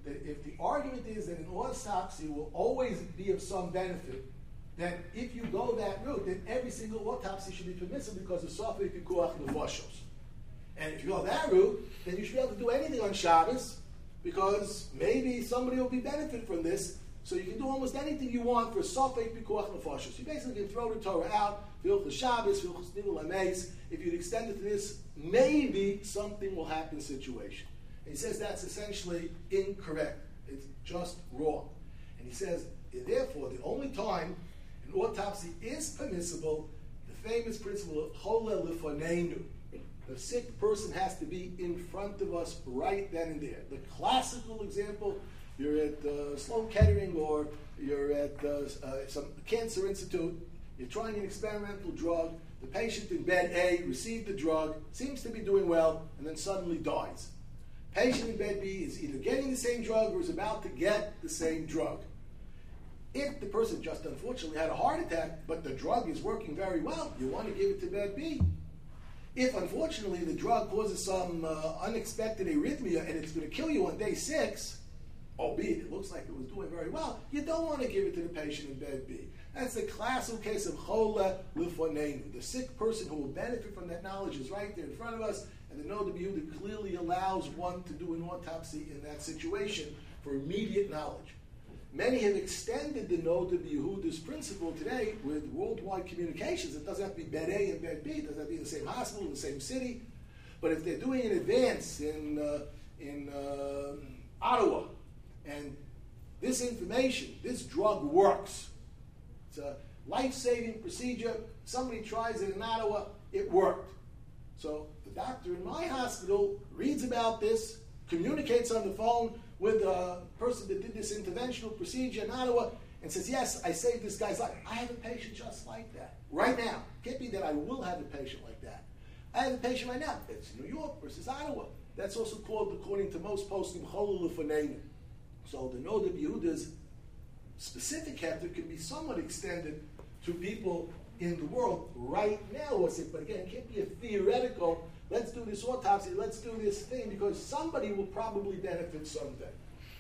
S4: that if the argument is that an autopsy will always be of some benefit, then if you go that route, then every single autopsy should be permissible because of Sofei Pikuach Nefoshos. And if you go that route, then you should be able to do anything on Shabbos because maybe somebody will be benefit from this. So you can do almost anything you want for Sofei Pikuach Nefoshos. You basically can throw the Torah out, Vilchus Shabbos, Vilchus Nivul Ameis. If you extend it to this, maybe something will happen situation. And he says that's essentially incorrect. It's just wrong. And he says, therefore, the only time an autopsy is permissible, the famous principle of Chole Lefonenu. The sick person has to be in front of us right then and there. The classical example, you're at uh, Sloan Kettering or you're at uh, uh, some cancer institute, you're trying an experimental drug, the patient in bed A received the drug, seems to be doing well, and then suddenly dies. Patient in bed B is either getting the same drug or is about to get the same drug. If the person just unfortunately had a heart attack, but the drug is working very well, you want to give it to bed B. If unfortunately the drug causes some uh, unexpected arrhythmia and it's going to kill you on day six, albeit it looks like it was doing very well, you don't want to give it to the patient in bed B. That's the classical case of Chole Lefonenu. The sick person who will benefit from that knowledge is right there in front of us, and the Noda B'Yehuda clearly allows one to do an autopsy in that situation for immediate knowledge. Many have extended the Noda B'Yehuda's principle today with worldwide communications. It doesn't have to be bed A and bed B. It doesn't have to be in the same hospital, in the same city. But if they're doing an advance in, uh, in uh, Ottawa, and this information, this drug works, it's a life-saving procedure, somebody tries it in Ottawa, it worked. So the doctor in my hospital reads about this, communicates on the phone with a person that did this interventional procedure in Ottawa, and says, yes, I saved this guy's life. I have a patient just like that right now. It can't be that I will have a patient like that. I have a patient right now. It's New York versus Ottawa. That's also called, according to most posting, Chole Lefonenu. So the Noda B'Yehuda's specific hefter can be somewhat extended to people in the world right now. But again, it can't be a theoretical, let's do this autopsy, let's do this thing, because somebody will probably benefit someday.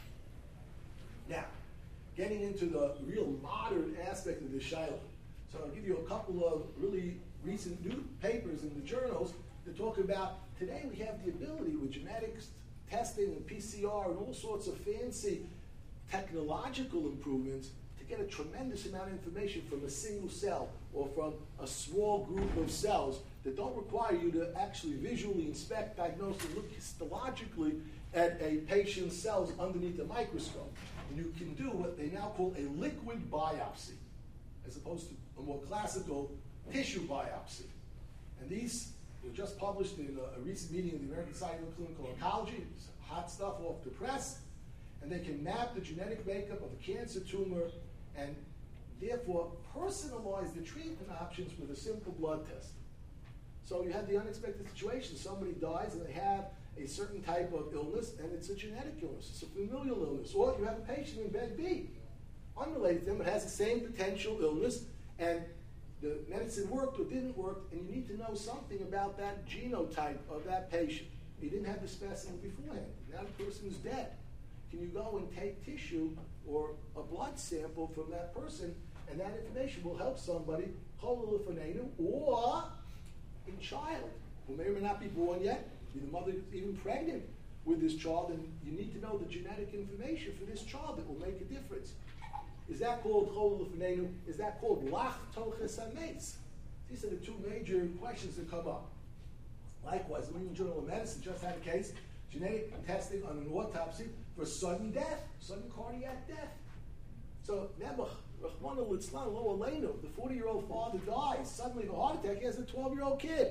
S4: Now, getting into the real modern aspect of the Shiloh. So I'll give you a couple of really recent new papers in the journals that talk about, today we have the ability with genetics testing and P C R and all sorts of fancy technological improvements to get a tremendous amount of information from a single cell or from a small group of cells that don't require you to actually visually inspect, diagnose, and look histologically at a patient's cells underneath a microscope. And you can do what they now call a liquid biopsy, as opposed to a more classical tissue biopsy. And these were just published in a, a recent meeting of the American Society of Clinical Oncology. It's hot stuff off the press. And they can map the genetic makeup of a cancer tumor and therefore personalize the treatment options with a simple blood test. So you have the unexpected situation. Somebody dies and they have a certain type of illness, and it's a genetic illness. It's a familial illness. Or you have a patient in bed B, unrelated to them, but has the same potential illness, and the medicine worked or didn't work, and you need to know something about that genotype of that patient. You didn't have the specimen beforehand. Now the person is dead. Can you go and take tissue or a blood sample from that person, and that information will help somebody, Chole Lefonenu, or a child who may or may not be born yet, the mother is even pregnant with this child, and you need to know the genetic information for this child that will make a difference. Is that called Chole Lefonenu? Is that called Lach Toches HaMeis? These are the two major questions that come up. Likewise, the New England Journal of Medicine just had a case, genetic testing on an autopsy for sudden death, sudden cardiac death. So, Nebuch, Rachmana Litzlan, Lo Aleinu, the forty-year-old father dies, suddenly of a heart attack, he has a twelve-year-old kid.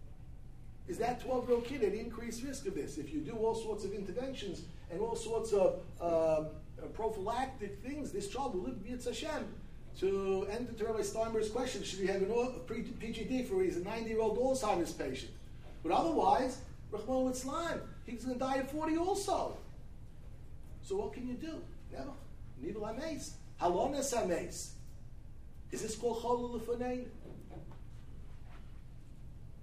S4: Is that twelve-year-old kid at increased risk of this? If you do all sorts of interventions and all sorts of uh, prophylactic things, this child will live B'Yitz Hashem. To end the Rabbi Steinberg's question, should he have a P G D for he's a ninety-year-old Alzheimer's patient? But otherwise, Rachmana Litzlan, he's going to die at forty also. So what can you do? Never. Nivel HaMeis. Halones HaMeis. Is this called Chole Lefonenu?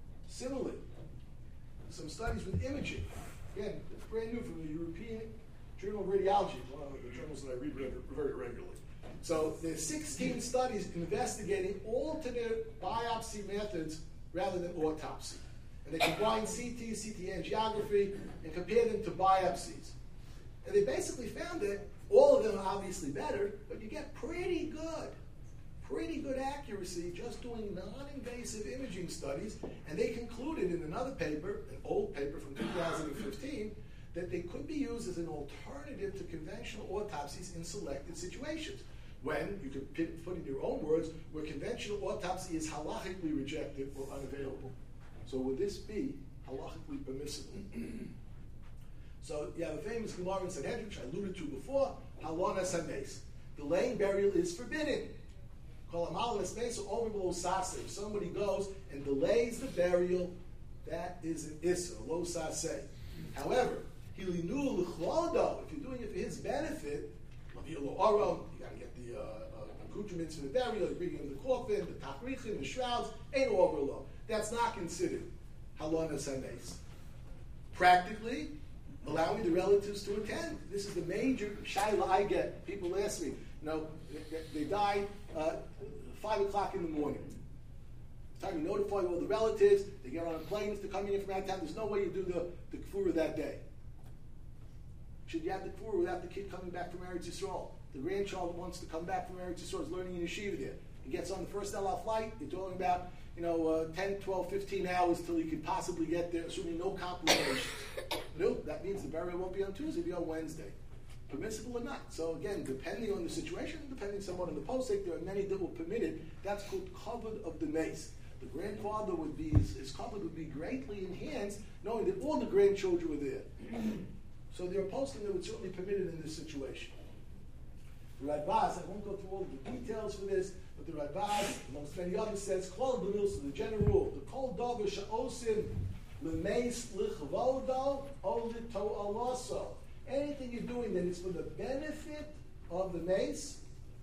S4: Similarly, some studies with imaging. Again, it's brand new from the European Journal of Radiology, one of the journals that I read very, very regularly. So there's sixteen studies investigating alternate biopsy methods rather than autopsy. And they combine C T, C T angiography, and compare them to biopsies. And they basically found that all of them are obviously better, but you get pretty good, pretty good accuracy just doing non-invasive imaging studies. And they concluded in another paper, an old paper from two thousand fifteen, that they could be used as an alternative to conventional autopsies in selected situations. When, you could put in your own words, where conventional autopsy is halachically rejected or unavailable. So would this be halachically permissible? So you have a famous Gemara in Sanhedrin, which I alluded to before, halonas hameis. Delaying burial is forbidden. Kol amal nesmeis or over below saseh. If somebody goes and delays the burial, that is an issa, lo saseh. However, hilinu l'chlodo, if you're doing it for his benefit, lavir lo orom, you got to get the uh, uh, accoutrements for the burial, you bring in the coffin, the tachrichim, the shrouds, ain't overload. That's not considered halonas hameis. Practically, allowing the relatives to attend. This is the major shaila I get. People ask me, you know, they, they died uh, five o'clock in the morning. It's time you notify all the relatives. They get on planes to come in from out of town. There's no way you do the, the kfura that day. Should you have the kfura without the kid coming back from Eretz Yisrael? The grandchild wants to come back from Eretz Yisrael, is learning in yeshiva there. He gets on the first El Al flight. You're talking about, you know, uh, ten, twelve, fifteen hours till he could possibly get there, assuming no complications. No, that means the burial won't be on Tuesday, it'll be on Wednesday. Permissible or not. So again, depending on the situation, depending somewhat on the posting, there are many that will permit it. That's called covered of the mace. The grandfather would be, his, his covered would be greatly enhanced, knowing that all the grandchildren were there. So there are posting that would certainly permit it in this situation. The Radbaz, I won't go through all the details for this, but the Radbaz, amongst many others, says, Kol b'milsa, the general rule, the kol dover sha'osim l'meis l'chvodo o l'to'alaso. Anything you're doing that is for the benefit of the mace.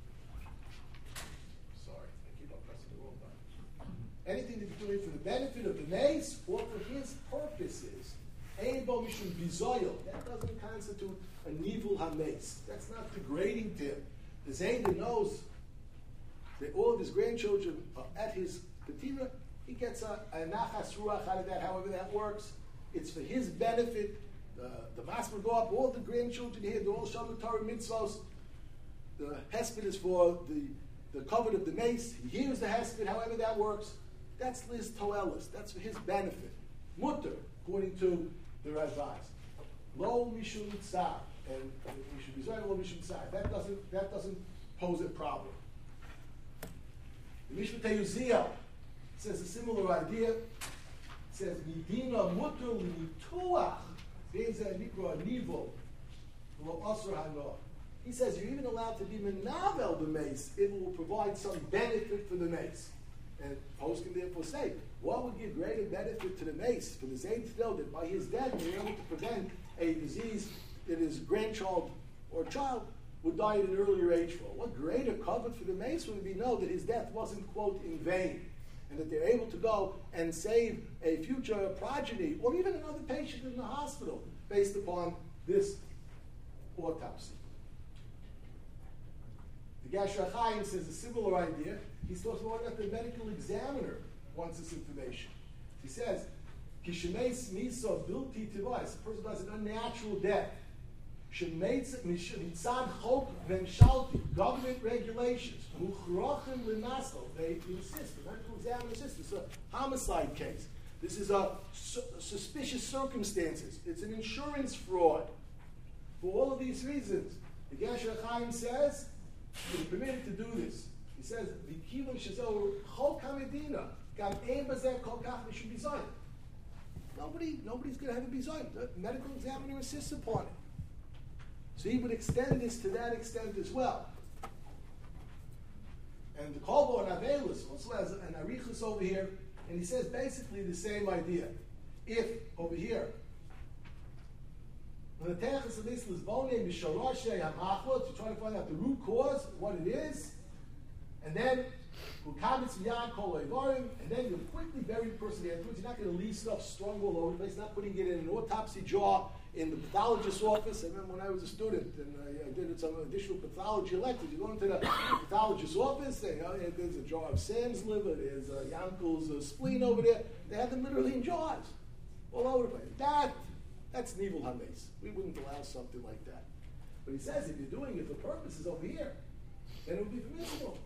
S4: Sorry, I keep on pressing the wrong button. Anything that you're doing for the benefit of the mace or for his purposes. Ein bo mishum bizoyo. That doesn't constitute a nivul ha-mace. That's not degrading to him. The Zayda knows that all of his grandchildren are at his patira. He gets a, a nachas ruach out of that, however that works. It's for his benefit. The, the mas will go up, all the grandchildren here, they're all Shalom Torah mitzvos. The hesped is for the, the covet of the mace. He hears the hesped, however that works. That's Liz Toelis. That's for his benefit. Mutter, according to the Radbaz. Lo mishum tzar. And we should be saying lo mishum tzar. That doesn't, that doesn't pose a problem. The Mishpatei Uziel says a similar idea. It says, Midina mutter l'nituach. He says you're even allowed to be menavel the mace if it will provide some benefit for the mace. And Post can therefore say, what would give greater benefit to the mace for the Zayn to know that by his death we're able to prevent a disease that his grandchild or child would die at an earlier age for? What greater comfort for the mace would be know that his death wasn't, quote, in vain, and that they're able to go and save a future progeny or even another patient in the hospital based upon this autopsy. The Gasher Chaim says a similar idea. He's talking about the medical examiner wants this information. He says, Kishemeis misa bilti tivais, a person has an unnatural death. Government regulations, they insist, the medical examiner insists, it's a homicide case. This is a su- suspicious circumstances. It's an insurance fraud. For all of these reasons, the Gesher Chaim says, you're permitted to do this. He says, Nobody, nobody's going to have a bizarre. The medical examiner insists upon it. So he would extend this to that extent as well. And the Kolbo and Avelis also has an Arichus over here, and he says basically the same idea. If, over here, when the Teches of this is bone in Misharashe Hamachla, to try to find out the root cause, what it is, and then Ukabitz Miyan Kol Eivarim, and then you'll quickly bury the person afterwards. You're not going to leave stuff strung all over the place, not putting it in an autopsy jar in the pathologist's office. I remember when I was a student and I, I did some additional pathology electives. You go into the pathologist's office, they, oh, yeah, there's a jar of Sam's liver, there's uh, Yankel's uh, spleen over there. They had them literally in jars, all over the place. That, that's Nivel Hames. We wouldn't allow something like that. But he says if you're doing it for purposes over here, then it would be permissible.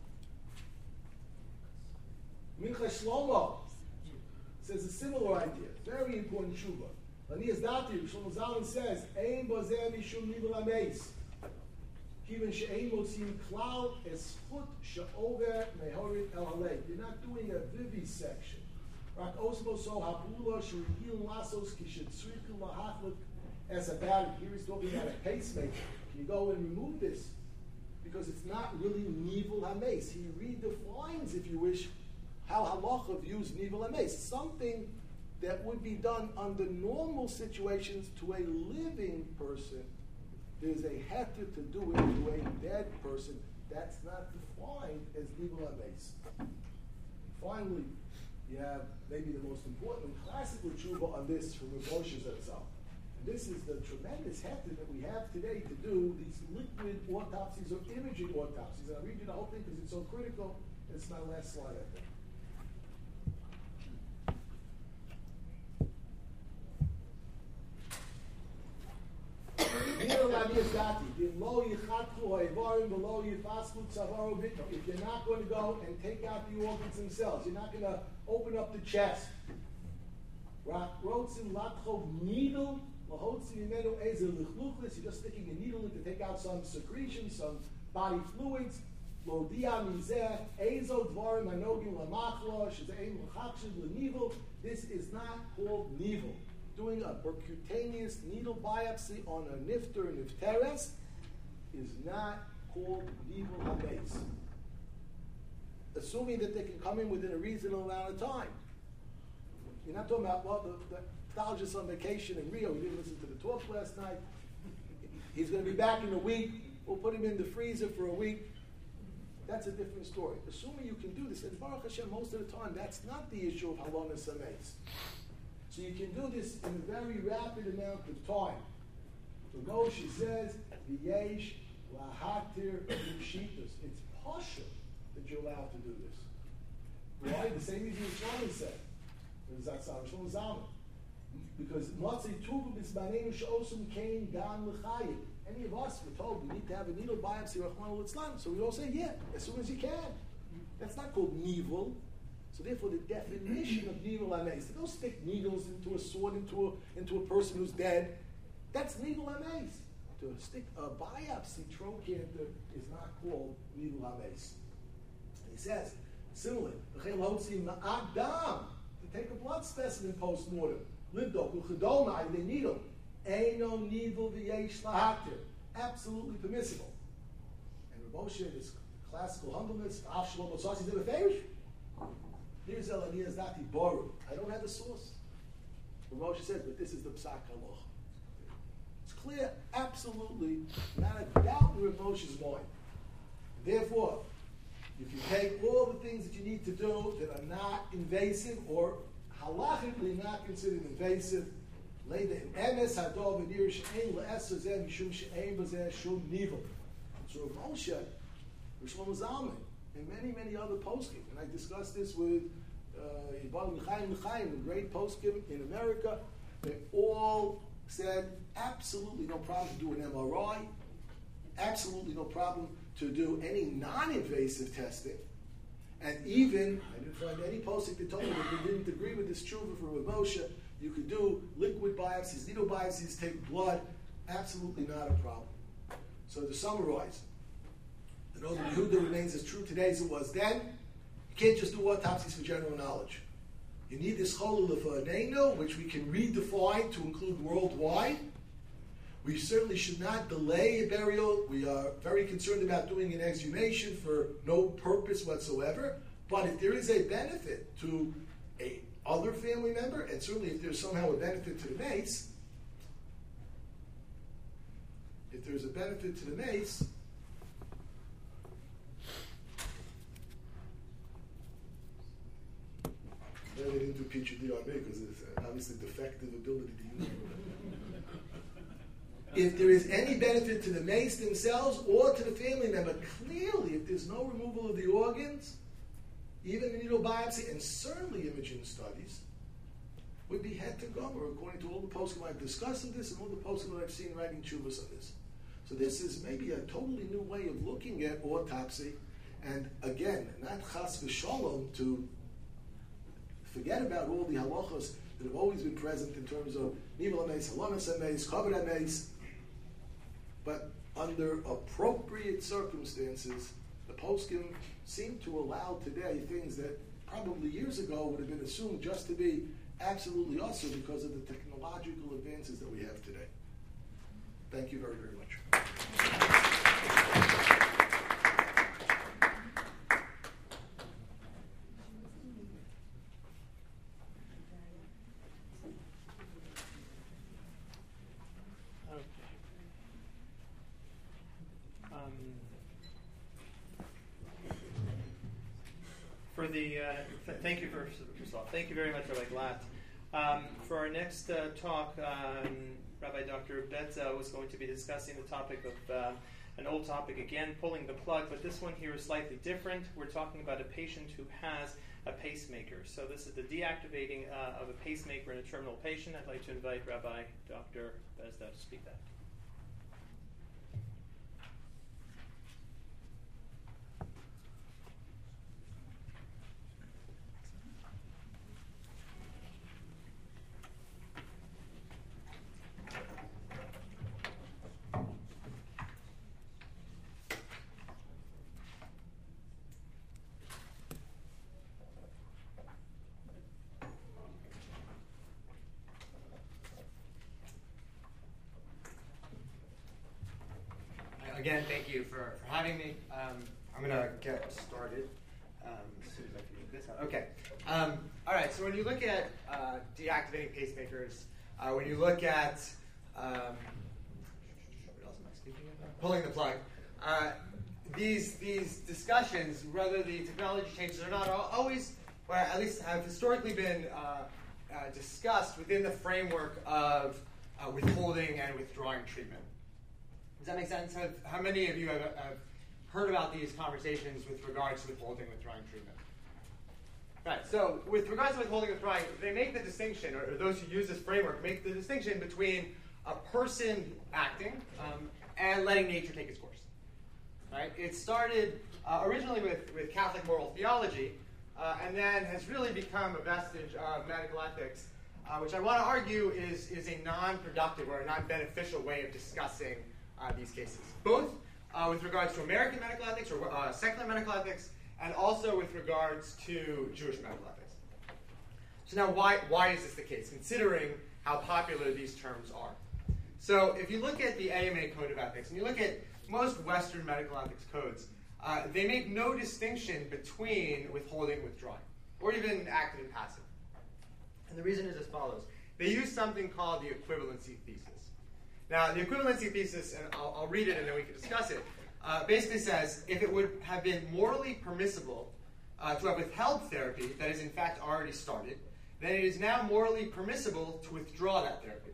S4: Mincha Shlomo says a similar idea. Very important tshuva. Lanias Dati, Shlomo Zalman says, Ein bozeh mishum nivel hameis. Kiven she'ein motzim klal eschut she'over mehorit el halei. You're not doing a vivisection. Rak osmo so hapula she'rigil lasos ki she'tzriku lahachlik as a battery. Here he's talking about a pacemaker. Can you go and remove this? Because it's not really nivel hameis. He redefines, if you wish, how halacha views nivel hameis. Something that would be done under normal situations to a living person. There's a heter to do it to a dead person. That's not defined as nivel hameis. Finally, you have maybe the most important classical tshuva on this from Rav Moshe Zatzal. And this is the tremendous heter that we have today to do these liquid autopsies or imaging autopsies. And I'll read you the whole thing because it's so critical. It's my last slide, I think. If you're not going to go and take out the organs themselves, you're not going to open up the chest. Needle, you're just sticking a needle in to take out some secretion, some body fluids. This is not called nivel. Doing a percutaneous needle biopsy on a nifter nifteres is not called nivel hameis. Assuming that they can come in within a reasonable amount of time. You're not talking about, well, the, the pathologist on vacation in Rio, he didn't listen to the talk last night. He's going to be back in a week. We'll put him in the freezer for a week. That's a different story. Assuming you can do this, and Baruch Hashem, most of the time, that's not the issue of halonas hameis. So you can do this in a very rapid amount of time. So Moshe says, "V'yesh lahatir b'shitos." It's partial that you're allowed to do this. Why? The same reason Shlomo said. Shlomo Zalman. Because Matzei Tuvu b'tzbanenu she'osum kain gan l'chayim. Any of us were told we need to have a needle biopsy, Rachmana litzlan. So we all say, yeah, as soon as you can. That's not called nivel. So therefore, the definition of nivel hameis, they don't stick needles into a sword into a into a person who's dead. That's nivel hameis. To stick a biopsy trochanter is not called nivel hameis. And he says, similarly, to take a blood specimen post mortem, libdok uchadolmai the needle, eino nivel v'yesh lahatir, absolutely permissible. And Rav Moshe, this classical humbleness, Avshalom Osasi did a favor. Here's Elanias Dati Boru. I don't have a source. Rav Moshe says, but this is the Psak Halacha. It's clear, absolutely, not a doubt in Rav Moshe's mind. Therefore, you can take all the things that you need to do that are not invasive or halachically not considered invasive. Lay the emes hadov v'nir she'ein le'eser zeh mishum she'ein b'zeh shum nivel. So Rav Moshe, Rav Shlomo Zalman, and many, many other poskim. And I discussed this with Yibal L'chaim L'chaim, a great poskim in America. They all said absolutely no problem to do an M R I, absolutely no problem to do any non-invasive testing. And even, I didn't find any posting that told me that they didn't agree with this tshuva for Rav Moshe. You could do liquid biopsies, needle biopsies, take blood, absolutely not a problem. So to summarize, the Noda Yehuda remains as true today as it was then. You can't just do autopsies for general knowledge. You need this cholul lefanenu, which we can redefine to include worldwide. We certainly should not delay a burial. We are very concerned about doing an exhumation for no purpose whatsoever. But if there is a benefit to a other family member, and certainly if there's somehow a benefit to the mace, if there's a benefit to the mace, they didn't do P H D on me because it's obviously defective ability to use it. if there is any benefit to the mace themselves or to the family member. Clearly, if there's no removal of the organs, even the needle biopsy and certainly imaging studies would be head to gomer, according to all the poskim I've discussed of this and all the poskim that I've seen writing tshuvas on this. So this is maybe a totally new way of looking at autopsy, and again, not chas v'sholom to forget about all the halachos that have always been present in terms of nivel hameis, halanas hameis, kavod hameis, but under appropriate circumstances, the poskim seem to allow today things that probably years ago would have been assumed just to be absolutely awesome because of the technological advances that we have today. Thank you very, very much.
S1: Um, for the, uh, th- thank you for, first of all, thank you very much, Rabbi Glatt. Um, for our next uh, talk, um, Rabbi Doctor Betza was going to be discussing the topic of uh, an old topic again, pulling the plug, but this one here is slightly different. We're talking about a patient who has a pacemaker. So this is the deactivating uh, of a pacemaker in a terminal patient. I'd like to invite Rabbi Doctor Betza to speak that.
S6: Again, thank you for, for having me. Um, I'm going to get started um, as soon as I can get this out. Okay. Um, all right, so when you look at uh, deactivating pacemakers, uh, when you look at um, what else am I speaking about? Pulling the plug, uh, these these discussions, whether the technology changes or not, are always, or at least have historically been uh, uh, discussed within the framework of uh, withholding and withdrawing treatment. Does that make sense? Have, how many of you have, have heard about these conversations with regards to withholding and withdrawing treatment? Right, so with regards to withholding and withdrawing, they make the distinction, or, or those who use this framework make the distinction between a person acting um, and letting nature take its course. Right? It started uh, originally with, with Catholic moral theology, uh, and then has really become a vestige of medical ethics, uh, which I want to argue is, is a non-productive or a non-beneficial way of discussing Uh, these cases, both uh, with regards to American medical ethics or uh, secular medical ethics, and also with regards to Jewish medical ethics. So now, why why is this the case, considering how popular these terms are? So if you look at the A M A Code of Ethics, and you look at most Western medical ethics codes, uh, they make no distinction between withholding and withdrawing, or even active and passive. And the reason is as follows. They use something called the equivalency thesis. Now, the equivalency thesis, and I'll, I'll read it and then we can discuss it, uh, basically says if it would have been morally permissible uh, to have withheld therapy that is in fact already started, then it is now morally permissible to withdraw that therapy.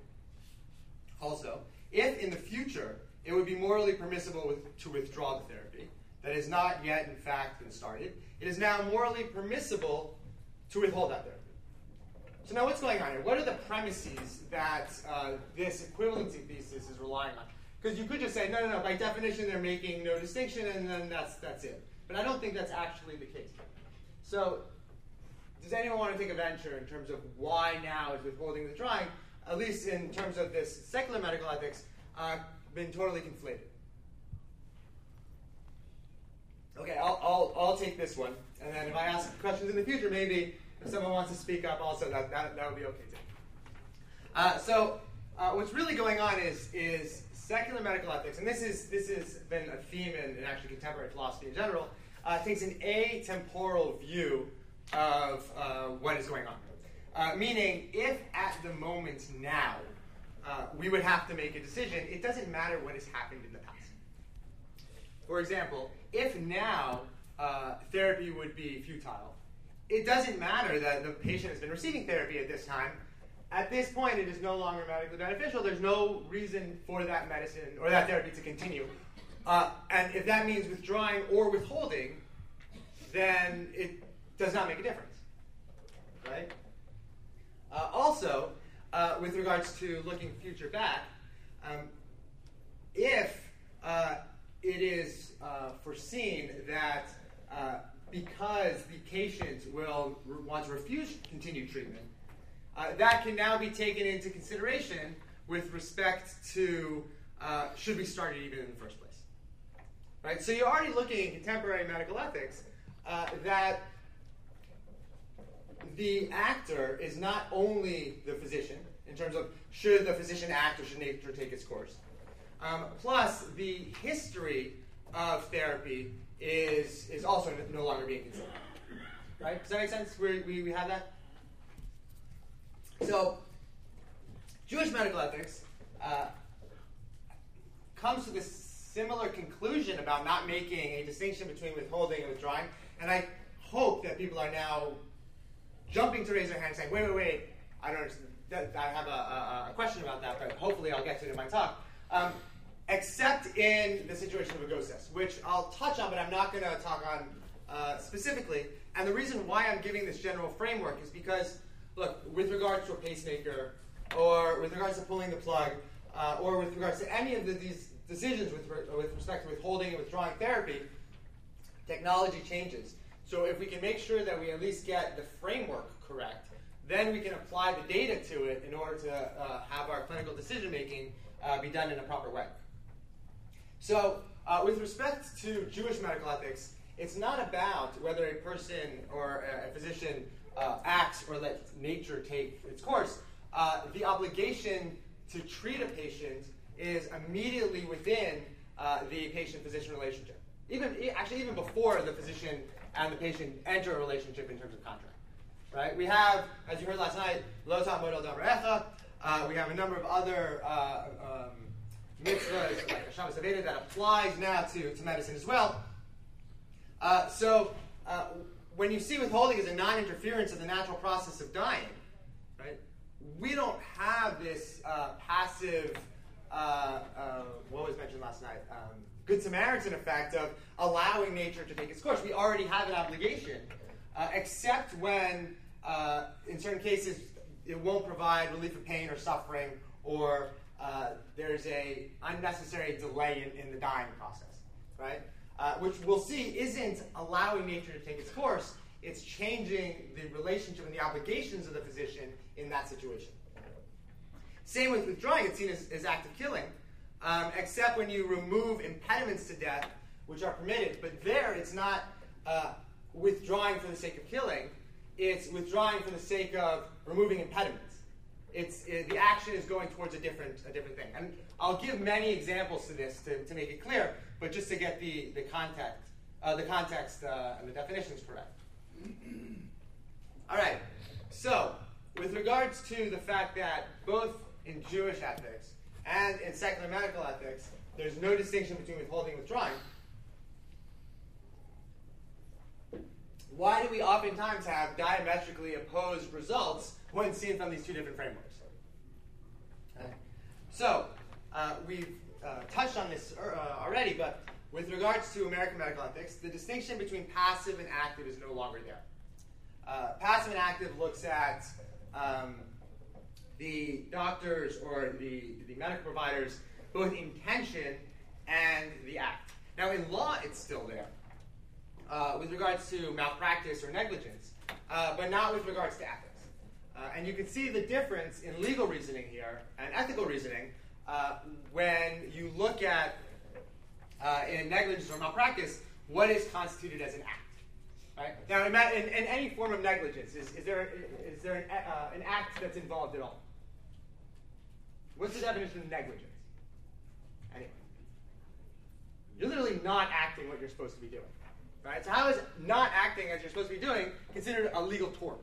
S6: Also, if in the future it would be morally permissible with, to withdraw the therapy that has not yet in fact been started, it is now morally permissible to withhold that therapy. So now what's going on here? What are the premises that uh, this equivalency thesis is relying on? Because you could just say, no, no, no, by definition they're making no distinction and then that's that's it. But I don't think that's actually the case. So does anyone want to take a venture in terms of why now is withholding and withdrawing, at least in terms of this secular medical ethics, uh, been totally conflated? Okay, I'll, I'll, I'll take this one. And then if I ask questions in the future, maybe if someone wants to speak up also, that, that, that would be okay too. Uh, so uh, what's really going on is, is secular medical ethics, and this is this has been a theme in, in actually contemporary philosophy in general, uh, takes an atemporal view of uh, what is going on. Uh, meaning, if at the moment now uh, we would have to make a decision, it doesn't matter what has happened in the past. For example, if now uh, therapy would be futile, it doesn't matter that the patient has been receiving therapy at this time at this point it is no longer medically beneficial. There's no reason for that medicine or that therapy to continue. Uh, and if that means withdrawing or withholding, then it does not make a difference. Right? Uh, also, uh, with regards to looking future back, um, if uh, it is uh, foreseen that uh, because the patient will re- want to refuse continued treatment, uh, that can now be taken into consideration with respect to uh, should we start it even in the first place. Right? So you're already looking in contemporary medical ethics uh, that the actor is not only the physician, in terms of should the physician act or should nature take its course. Um, plus, the history of therapy is is also no longer being considered. Right? Does that make sense? We, we, we have that? So, Jewish medical ethics uh, comes to this similar conclusion about not making a distinction between withholding and withdrawing, and I hope that people are now jumping to raise their hand saying, wait, wait, wait, I don't understand. I have a, a, a question about that, but hopefully I'll get to it in my talk. Um, except in the situation of a ghost test, which I'll touch on, but I'm not going to talk on uh, specifically. And the reason why I'm giving this general framework is because, look, with regards to a pacemaker, or with regards to pulling the plug, uh, or with regards to any of the, these decisions with, re- with respect to withholding and withdrawing therapy, technology changes. So if we can make sure that we at least get the framework correct, then we can apply the data to it in order to uh, have our clinical decision-making uh, be done in a proper way. So uh, with respect to Jewish medical ethics, it's not about whether a person or a physician uh, acts or lets nature take its course. Uh, the obligation to treat a patient is immediately within uh, the patient-physician relationship. Even actually, even before the physician and the patient enter a relationship in terms of contract. Right? We have, as you heard last night, Lo Ta'amod al Dam Re'echa. Uh, we have a number of other uh, um, mitzvahs, like Shabbos Aveda, that applies now to, to medicine as well. Uh, so, uh, when you see withholding as a non-interference of the natural process of dying, right? We don't have this uh, passive, uh, uh, what was mentioned last night, um, Good Samaritan effect of allowing nature to take its course. We already have an obligation, uh, except when, uh, in certain cases, it won't provide relief of pain or suffering, or uh, there's a unnecessary delay in, in the dying process, right? Uh, which we'll see isn't allowing nature to take its course, it's changing the relationship and the obligations of the physician in that situation. Same with withdrawing, it's seen as, as active killing, um, except when you remove impediments to death, which are permitted, but there it's not uh, withdrawing for the sake of killing, it's withdrawing for the sake of removing impediments. It's it, the action is going towards a different a different thing. And I'll give many examples to this to, to make it clear, but just to get the, the context, uh, the context uh, and the definitions correct. All right, so with regards to the fact that both in Jewish ethics and in secular medical ethics, there's no distinction between withholding and withdrawing, why do we oftentimes have diametrically opposed results when seen from these two different frameworks? Okay. So, uh, we've uh, touched on this uh, already, but with regards to American medical ethics, the distinction between passive and active is no longer there. Uh, passive and active looks at um, the doctors or the, the medical providers, both intention and the act. Now, in law, it's still there. Uh, with regards to malpractice or negligence, uh, but not with regards to ethics. Uh, and you can see the difference in legal reasoning here and ethical reasoning uh, when you look at, uh, in negligence or malpractice, what is constituted as an act. Right? Now, in, in, in any form of negligence, is, is there, is there an, uh, an act that's involved at all? What's the definition of negligence? Anyway. You're literally not acting what you're supposed to be doing. Right? So how is not acting as you're supposed to be doing considered a legal tort?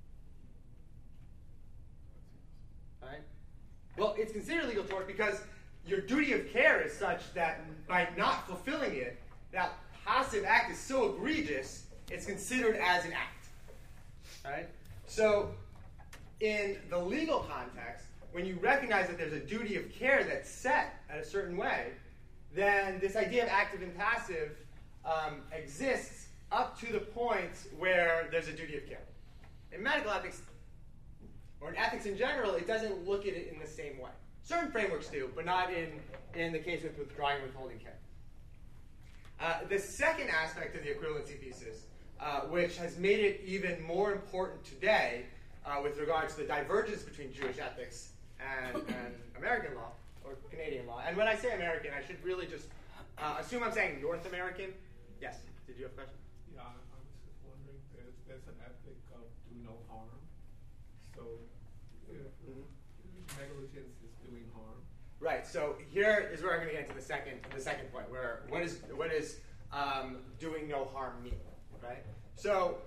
S6: Right? Well, it's considered a legal tort because your duty of care is such that by not fulfilling it, that passive act is so egregious, it's considered as an act. Right? So in the legal context, when you recognize that there's a duty of care that's set at a certain way, then this idea of active and passive um, exists up to the point where there's a duty of care. In medical ethics, or in ethics in general, it doesn't look at it in the same way. Certain frameworks do, but not in, in the case with withdrawing and withholding care. Uh, the second aspect of the equivalency thesis, uh, which has made it even more important today uh, with regards to the divergence between Jewish ethics and, and American law, or Canadian law. And when I say American, I should really just uh, assume I'm saying North American. Yes, did you have a question?
S7: Yeah, I I was just wondering, there's, there's an ethic of do no harm. So if
S6: Mm-hmm.
S7: negligence is doing harm.
S6: Right. So here is where I'm going to get to the second, the second point, where what is what is um, doing no harm mean, right? So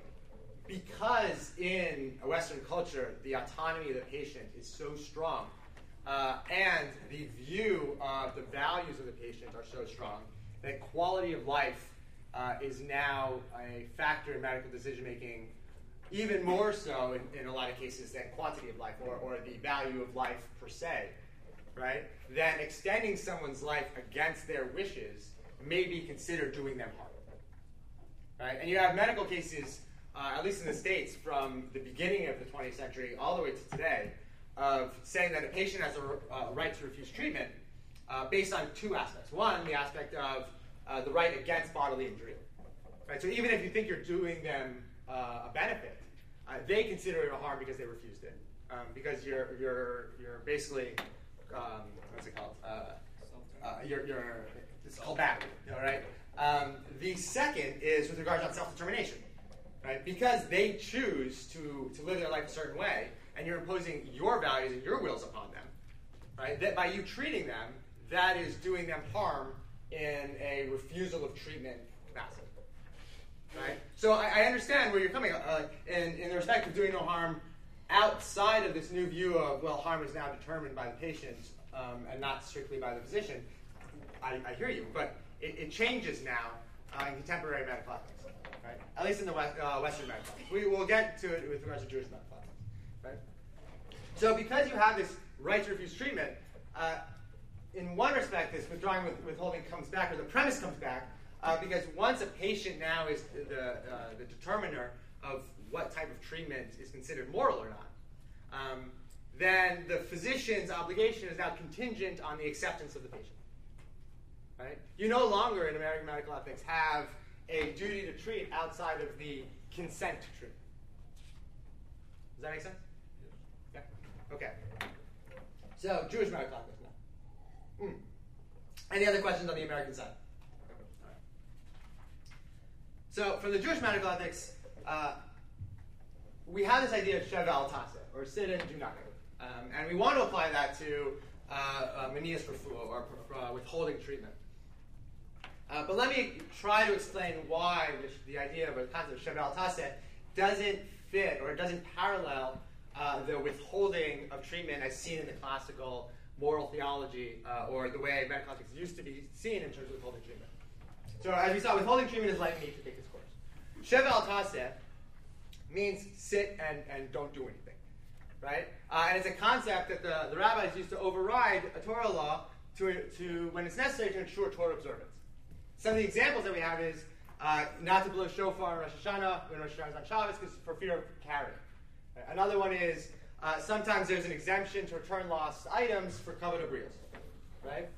S6: because in a Western culture the autonomy of the patient is so strong, uh, and the view of the values of the patient are so strong, that quality of life uh, is now a factor in medical decision making, even more so in, in a lot of cases than quantity of life or, or the value of life per se, right? Then extending someone's life against their wishes may be considered doing them harm, right? And you have medical cases, uh, at least in the States, from the beginning of the twentieth century all the way to today, of saying that a patient has a uh, right to refuse treatment uh, based on two aspects. One, the aspect of uh, the right against bodily injury, right? So even if you think you're doing them uh, a benefit, uh, they consider it a harm because they refused it, um, because you're you're you're basically um, what's it called? Uh, uh, you're you're it's called battery, you know, right? Um, the second is with regards to self-determination, right? Because they choose to to live their life a certain way, and you're imposing your values and your wills upon them, right? That by you treating them, that is doing them harm in a refusal of treatment capacity. Right? So I, I understand where you're coming uh, in, in the respect of doing no harm outside of this new view of, well, harm is now determined by the patient um, and not strictly by the physician. I, I hear you, but it, it changes now uh, in contemporary medical ethics, right? At least in the West, uh, Western medical ethics. We will get to it with regards to Jewish medical ethics, right? So because you have this right to refuse treatment, uh, in one respect, this withdrawing with withholding comes back, or the premise comes back, Uh, because once a patient now is the, uh, the determiner of what type of treatment is considered moral or not, um, then the physician's obligation is now contingent on the acceptance of the patient. Right? You no longer in American medical ethics have a duty to treat outside of the consent to treat. Does that make sense? Yes. Yeah. Okay. So Jewish medical ethics now. Mm. Any other questions on the American side? So, from the Jewish medical ethics, uh, we have this idea of shev al taseh, or sit and do nothing. Um, and we want to apply that to uh, uh, manias refuah, or uh, withholding treatment. Uh, but let me try to explain why the, the idea of a concept of shev al taseh doesn't fit, or it doesn't parallel uh, the withholding of treatment as seen in the classical moral theology, uh, or the way medical ethics used to be seen in terms of withholding treatment. So as we saw, withholding treatment is like me to take this course. Shev al taseh means sit and, and don't do anything, right? Uh, and it's a concept that the, the rabbis used to override a Torah law to, to when it's necessary to ensure Torah observance. Some of the examples that we have is uh, not to blow shofar in Rosh Hashanah when Rosh Hashanah is on Shabbos because for fear of carrying. Right? Another one is uh, sometimes there's an exemption to return lost items for kavod habrios, right?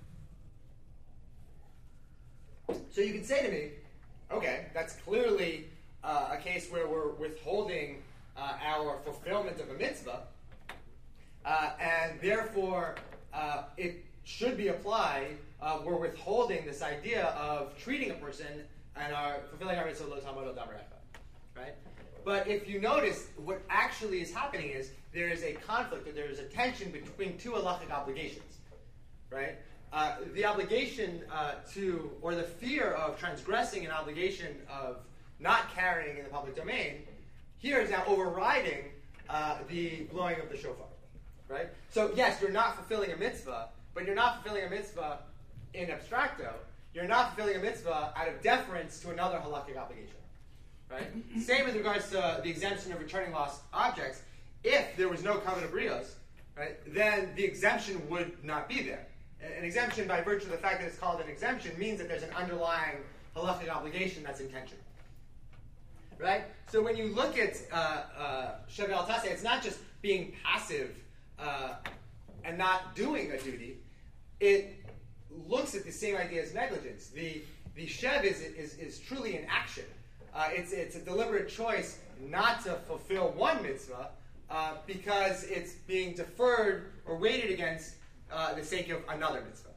S6: So you can say to me, okay, that's clearly uh, a case where we're withholding uh, our fulfillment of a mitzvah, uh, and therefore uh, it should be applied. Uh, we're withholding this idea of treating a person and our, fulfilling our mitzvah, lo tamod al dam re'echa, right? But if you notice, what actually is happening is there is a conflict, or there is a tension between two halachic obligations, right? Uh, the obligation uh, to, or the fear of transgressing an obligation of not carrying in the public domain, here is now overriding uh, the blowing of the shofar, right? So yes, you're not fulfilling a mitzvah, but you're not fulfilling a mitzvah in abstracto. You're not fulfilling a mitzvah out of deference to another halakhic obligation, right? Same with regards to the exemption of returning lost objects. if there was no covenant of brios, right, then the exemption would not be there. An exemption, by virtue of the fact that it's called an exemption, means that there's an underlying halachic obligation that's in tension. Right? So when you look at uh, uh, Shevet al Taseh, it's not just being passive uh, and not doing a duty. It looks at the same idea as negligence. The the Shev is, is, is truly an action. Uh, it's, it's a deliberate choice not to fulfill one mitzvah uh, because it's being deferred or weighted against uh, the sake of another mitzvah.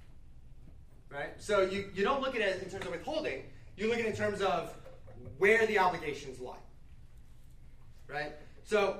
S6: Right? So you, you don't look at it in terms of withholding. You look at it in terms of where the obligations lie. Right? So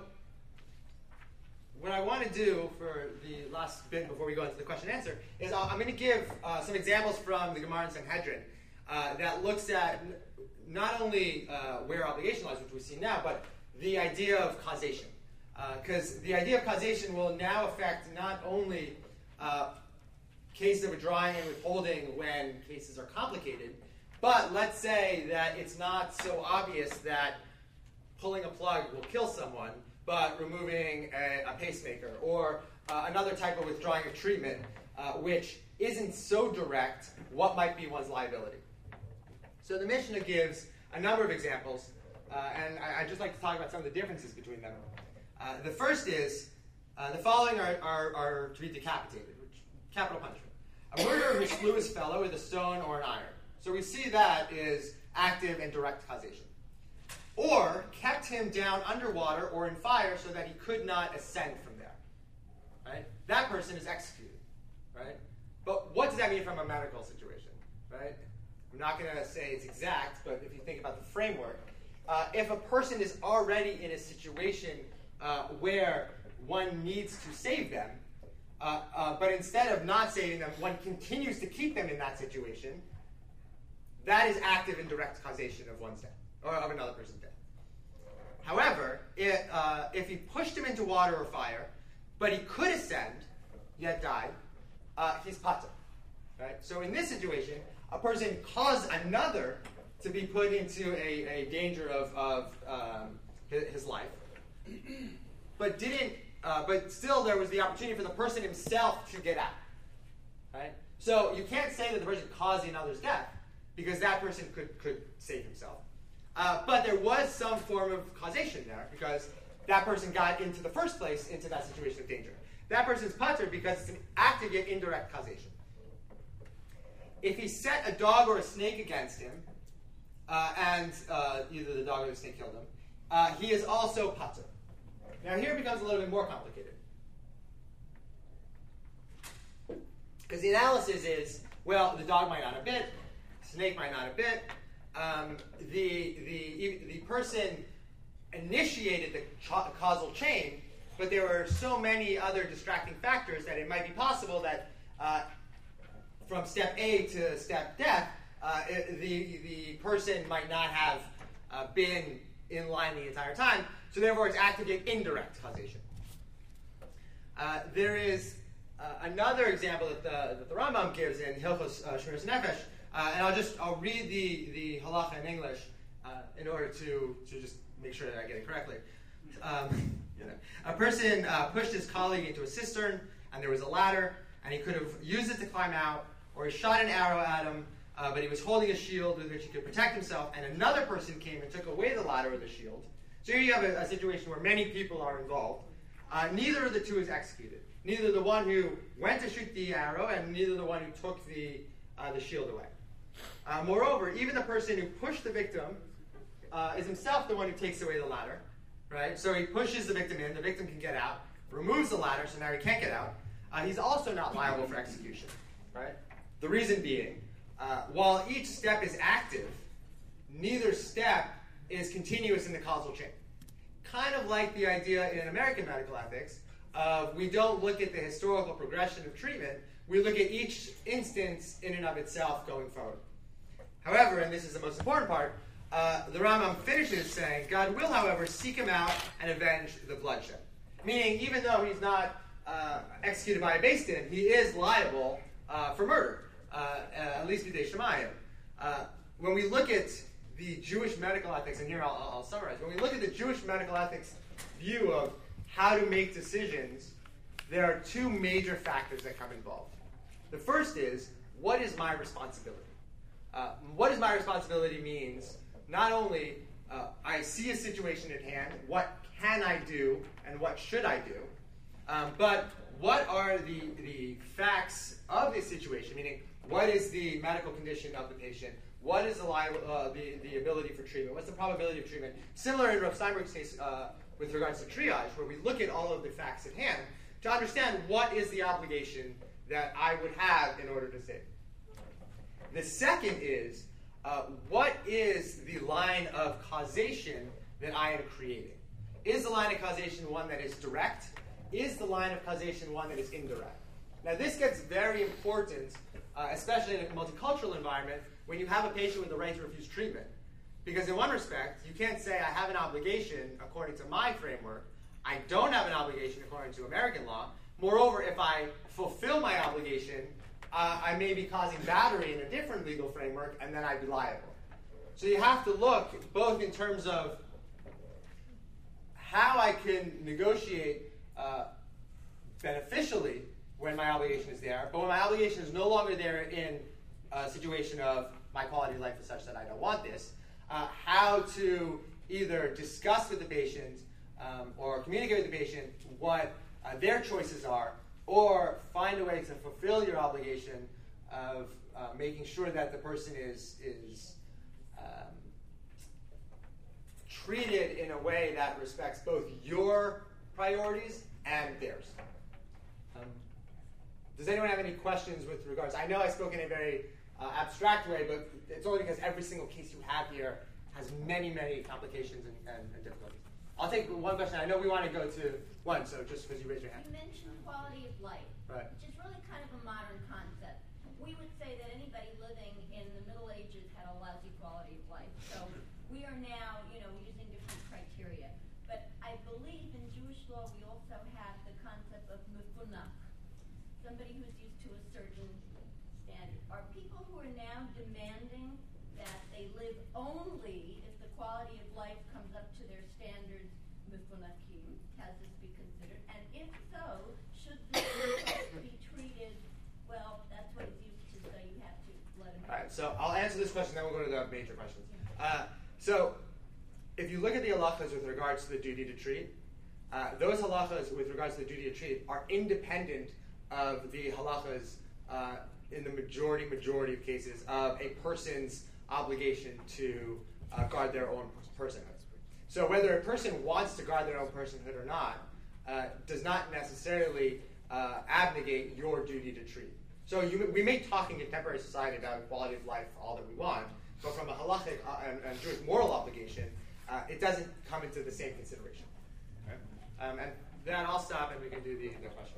S6: what I want to do for the last bit before we go into the question and answer is I'll, I'm going to give uh, some examples from the Gemara in Sanhedrin uh, that looks at n- not only uh, where obligation lies, which we see now, but the idea of causation. Because uh, the idea of causation will now affect not only uh, cases of withdrawing and withholding when cases are complicated, but let's say that it's not so obvious that pulling a plug will kill someone, but removing a, a pacemaker, or uh, another type of withdrawing of treatment, uh, which isn't so direct, what might be one's liability. So the Mishnah gives a number of examples, uh, and I, I'd just like to talk about some of the differences between them. Uh, the first is, uh, the following are, are, are to be decapitated, which capital punishment. A murderer who slew his fellow with a stone or an iron. So we see that is active and direct causation. Or kept him down underwater or in fire so that he could not ascend from there. Right? That person is executed. Right? But what does that mean from a medical situation? Right? I'm not going to say it's exact, but if you think about the framework, uh, if a person is already in a situation uh, where one needs to save them, uh, uh, but instead of not saving them, one continues to keep them in that situation, that is active and direct causation of one's death, or of another person's death. However, it, uh, if he pushed him into water or fire, but he could ascend, yet died, uh, he's patur. Right? So in this situation, a person caused another to be put into a, a danger of, of um, his, his life, but didn't. Uh, but still, there was the opportunity for the person himself to get out. Right? So you can't say that the person caused another's death, because that person could, could save himself. Uh, but there was some form of causation there, because that person got into the first place into that situation of danger. That person's patur because it's an active yet indirect causation. If he set a dog or a snake against him, uh, and uh, either the dog or the snake killed him, uh, he is also patur. Now here it becomes a little bit more complicated. Because the analysis is, well, the dog might not have bit, snake might not have bit. Um, the, the, the person initiated the cha- causal chain, but there were so many other distracting factors that it might be possible that uh, from step A to step death, uh, it, the, the person might not have uh, been in line the entire time, so therefore it's active yet indirect causation. Uh, there is uh, another example that the, that the Rambam gives in Hilchos uh, Shmiras Nefesh. Uh, and I'll just I'll read the, the halacha in English uh, in order to, to just make sure that I get it correctly. Um, you know, a person uh, pushed his colleague into a cistern, and there was a ladder, and he could have used it to climb out, or he shot an arrow at him, uh, but he was holding a shield with which he could protect himself, and another person came and took away the ladder or the shield. So here you have a, a situation where many people are involved. Uh, neither of the two is executed. Neither the one who went to shoot the arrow, and neither the one who took the uh, the shield away. Uh, moreover, even the person who pushed the victim uh, is himself the one who takes away the ladder, right? So he pushes the victim in, the victim can get out, removes the ladder, so now he can't get out. Uh, he's also not liable for execution, right? The reason being, uh, while each step is active, neither step is continuous in the causal chain. Kind of like the idea in American medical ethics of we don't look at the historical progression of treatment, we look at each instance in and of itself going forward. However, and this is the most important part, uh, the Rambam finishes saying, God will, however, seek him out and avenge the bloodshed. Meaning, even though he's not uh, executed by a Beis Din, he is liable uh, for murder, uh, at least b'dei Shemayim. Uh, when we look at the Jewish medical ethics, and here I'll, I'll summarize, when we look at the Jewish medical ethics view of how to make decisions, there are two major factors that come involved. The first is, what is my responsibility? Uh, what is my responsibility means not only uh, I see a situation at hand, what can I do and what should I do, um, but what are the, the facts of the situation, meaning what is the medical condition of the patient, what is the, li- uh, the, the ability for treatment, what's the probability of treatment. Similar in Rav Steinberg's case uh, with regards to triage, where we look at all of the facts at hand to understand what is the obligation that I would have in order to save. The second is, uh, what is the line of causation that I am creating? Is the line of causation one that is direct? Is the line of causation one that is indirect? Now this gets very important, uh, especially in a multicultural environment, when you have a patient with the right to refuse treatment. Because in one respect, you can't say I have an obligation according to my framework, I don't have an obligation according to American law. Moreover, if I fulfill my obligation, uh, I may be causing battery in a different legal framework, and then I'd be liable. So you have to look both in terms of how I can negotiate uh, beneficially when my obligation is there, but when my obligation is no longer there in a situation of my quality of life is such that I don't want this, uh, how to either discuss with the patient um, or communicate with the patient what uh, their choices are, or find a way to fulfill your obligation of uh, making sure that the person is, is um, treated in a way that respects both your priorities and theirs. Um, does anyone have any questions with regards? I know I spoke in a very uh, abstract way, but it's only because every single case you have here has many, many complications and, and, and difficulties. I'll take one question. I know we want to go to one, so just because you raised your hand.
S8: You mentioned quality of life,
S6: right,
S8: which is really kind of a modern concept. We would say that anybody living in the Middle Ages had a lousy quality of life. So we are now, you know, using different criteria. But I believe in Jewish law we also have the concept of mefunach, somebody who's used to a certain standard. Are people who are now demanding that they live only if the quality of life comes up to their standards, mefunachim? Has this be considered? And if so, should this be treated, well, that's what it's used to, so you have to let him.
S6: All right, so I'll answer this question, then we'll go to the major questions. Uh, so, if you look at the halachas with regards to the duty to treat, uh, those halachas with regards to the duty to treat are independent of the halachas uh, in the majority, majority of cases of a person's obligation to uh, guard their own personhood. So whether a person wants to guard their own personhood or not uh, does not necessarily uh, abnegate your duty to treat. So you, we may talk in contemporary society about quality of life all that we want, but from a halachic uh, and, and Jewish moral obligation, uh, it doesn't come into the same consideration. Okay? Um, and then I'll stop and we can do the, the question.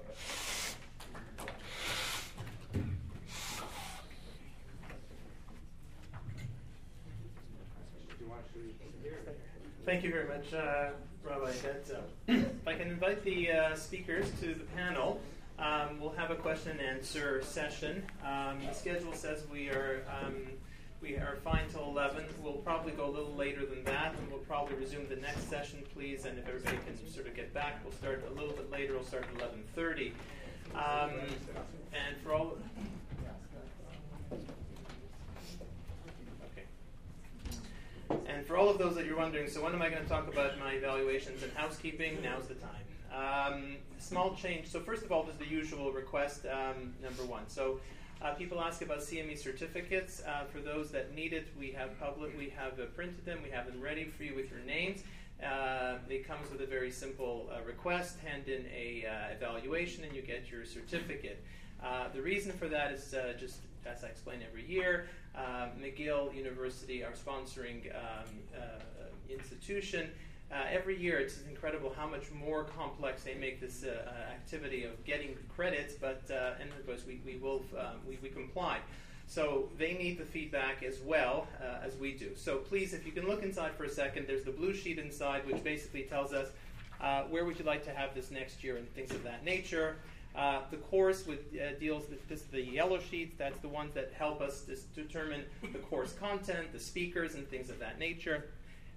S1: Thank you very much, uh, Rabbi Hetzel. If I can invite the uh, speakers to the panel, um, we'll have a question and answer session. Um, the schedule says we are um, we are fine till eleven. We'll probably go a little later than that, and we'll probably resume the next session, please. And if everybody can sort of get back, we'll start a little bit later. We'll start at eleven thirty. Um, and for all. And for all of those that you're wondering, so when am I going to talk about my evaluations and housekeeping? Now's the time. Um, small change. So first of all, there's the usual request, um, number one. So uh, people ask about C M E certificates. Uh, for those that need it, we have public, we have uh, printed them. We have them ready for you with your names. Uh, it comes with a very simple uh, request. Hand in a uh, evaluation, and you get your certificate. Uh, the reason for that is uh, just as I explain every year. Uh, McGill University, our sponsoring um, uh, institution, uh, every year it's incredible how much more complex they make this uh, activity of getting credits, but uh, and of course we, we will um, we, we comply. So they need the feedback as well uh, as we do. So please, if you can look inside for a second, there's the blue sheet inside, which basically tells us uh, where would you like to have this next year and things of that nature. Uh, the course with, uh, deals with this, the yellow sheets. That's the ones that help us dis- determine the course content, the speakers, and things of that nature.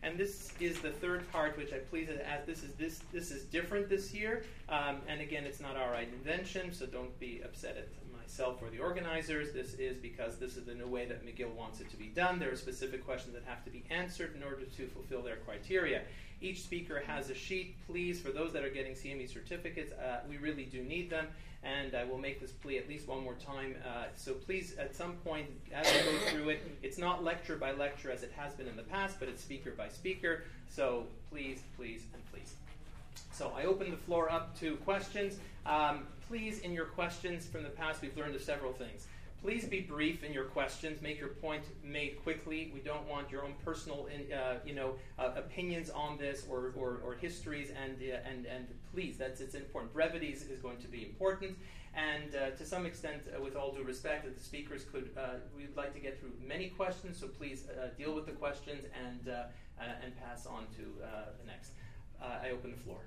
S1: And this is the third part, which I please add. This is this this is different this year. Um, and again, it's not our invention, so don't be upset at myself or the organizers. This is because this is the new way that McGill wants it to be done. There are specific questions that have to be answered in order to fulfill their criteria. Each speaker has a sheet. Please, for those that are getting C M E certificates, uh, we really do need them. And I will make this plea at least one more time. Uh, so please, at some point, as we go through it, it's not lecture by lecture as it has been in the past, but it's speaker by speaker. So please, please, and please. So I open the floor up to questions. Um, please, in your questions from the past, we've learned of several things. Please be brief in your questions. Make your point made quickly. We don't want your own personal, uh, you know, uh, opinions on this or, or, or histories. And uh, and and please, that's it's important. Brevity is, is going to be important. And uh, to some extent, uh, with all due respect, that the speakers could, uh, we'd like to get through many questions. So please uh, deal with the questions and uh, uh, and pass on to uh, the next. Uh, I open the floor.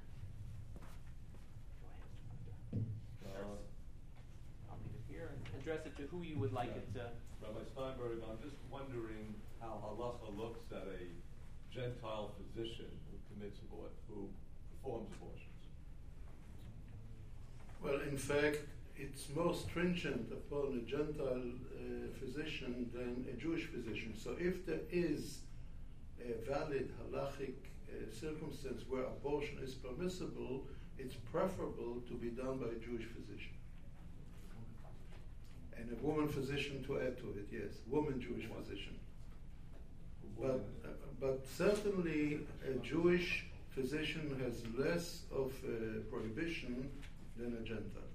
S9: Uh,
S1: I'll leave it here and address it to who you would like
S9: yeah.
S1: it to.
S9: Rabbi Steinberg, I'm just wondering how halacha looks at a Gentile physician who commits abort, who performs abortions.
S2: Well, in fact, it's more stringent upon a Gentile uh, physician than a Jewish physician. So if there is a valid halachic uh, circumstance where abortion is permissible, it's preferable to be done by a Jewish physician. And a woman physician to add to it, yes, woman Jewish physician. But, uh, but certainly a Jewish physician has less of a prohibition than a Gentile.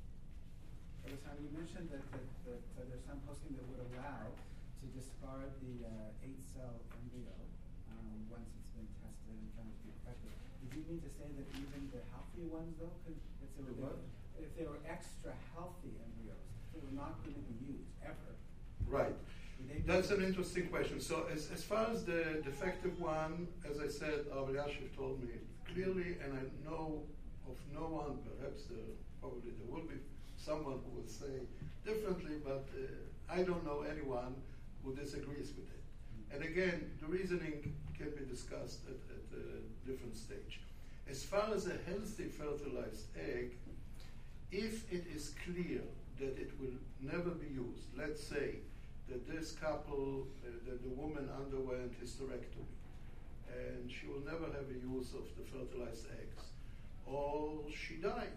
S3: Rabbi, you mentioned that, that, that uh, there's some posting that would allow to discard the uh, eight-cell embryo um, once it's been tested and found to be effective. Did you mean to say that even the healthy ones, though, could, if they were, if they were extra healthy embryos, they were not going to be used ever?
S2: Right. That's an interesting question. So as, as far as the defective one, as I said, Rabbi Yashiv told me clearly, and I know of no one, perhaps there, probably there will be someone who will say differently, but uh, I don't know anyone who disagrees with it. And again, the reasoning can be discussed at, at a different stage. As far as a healthy fertilized egg, if it is clear that it will never be used, let's say that this couple, uh, that the woman underwent hysterectomy, and she will never have a use of the fertilized eggs, or she died,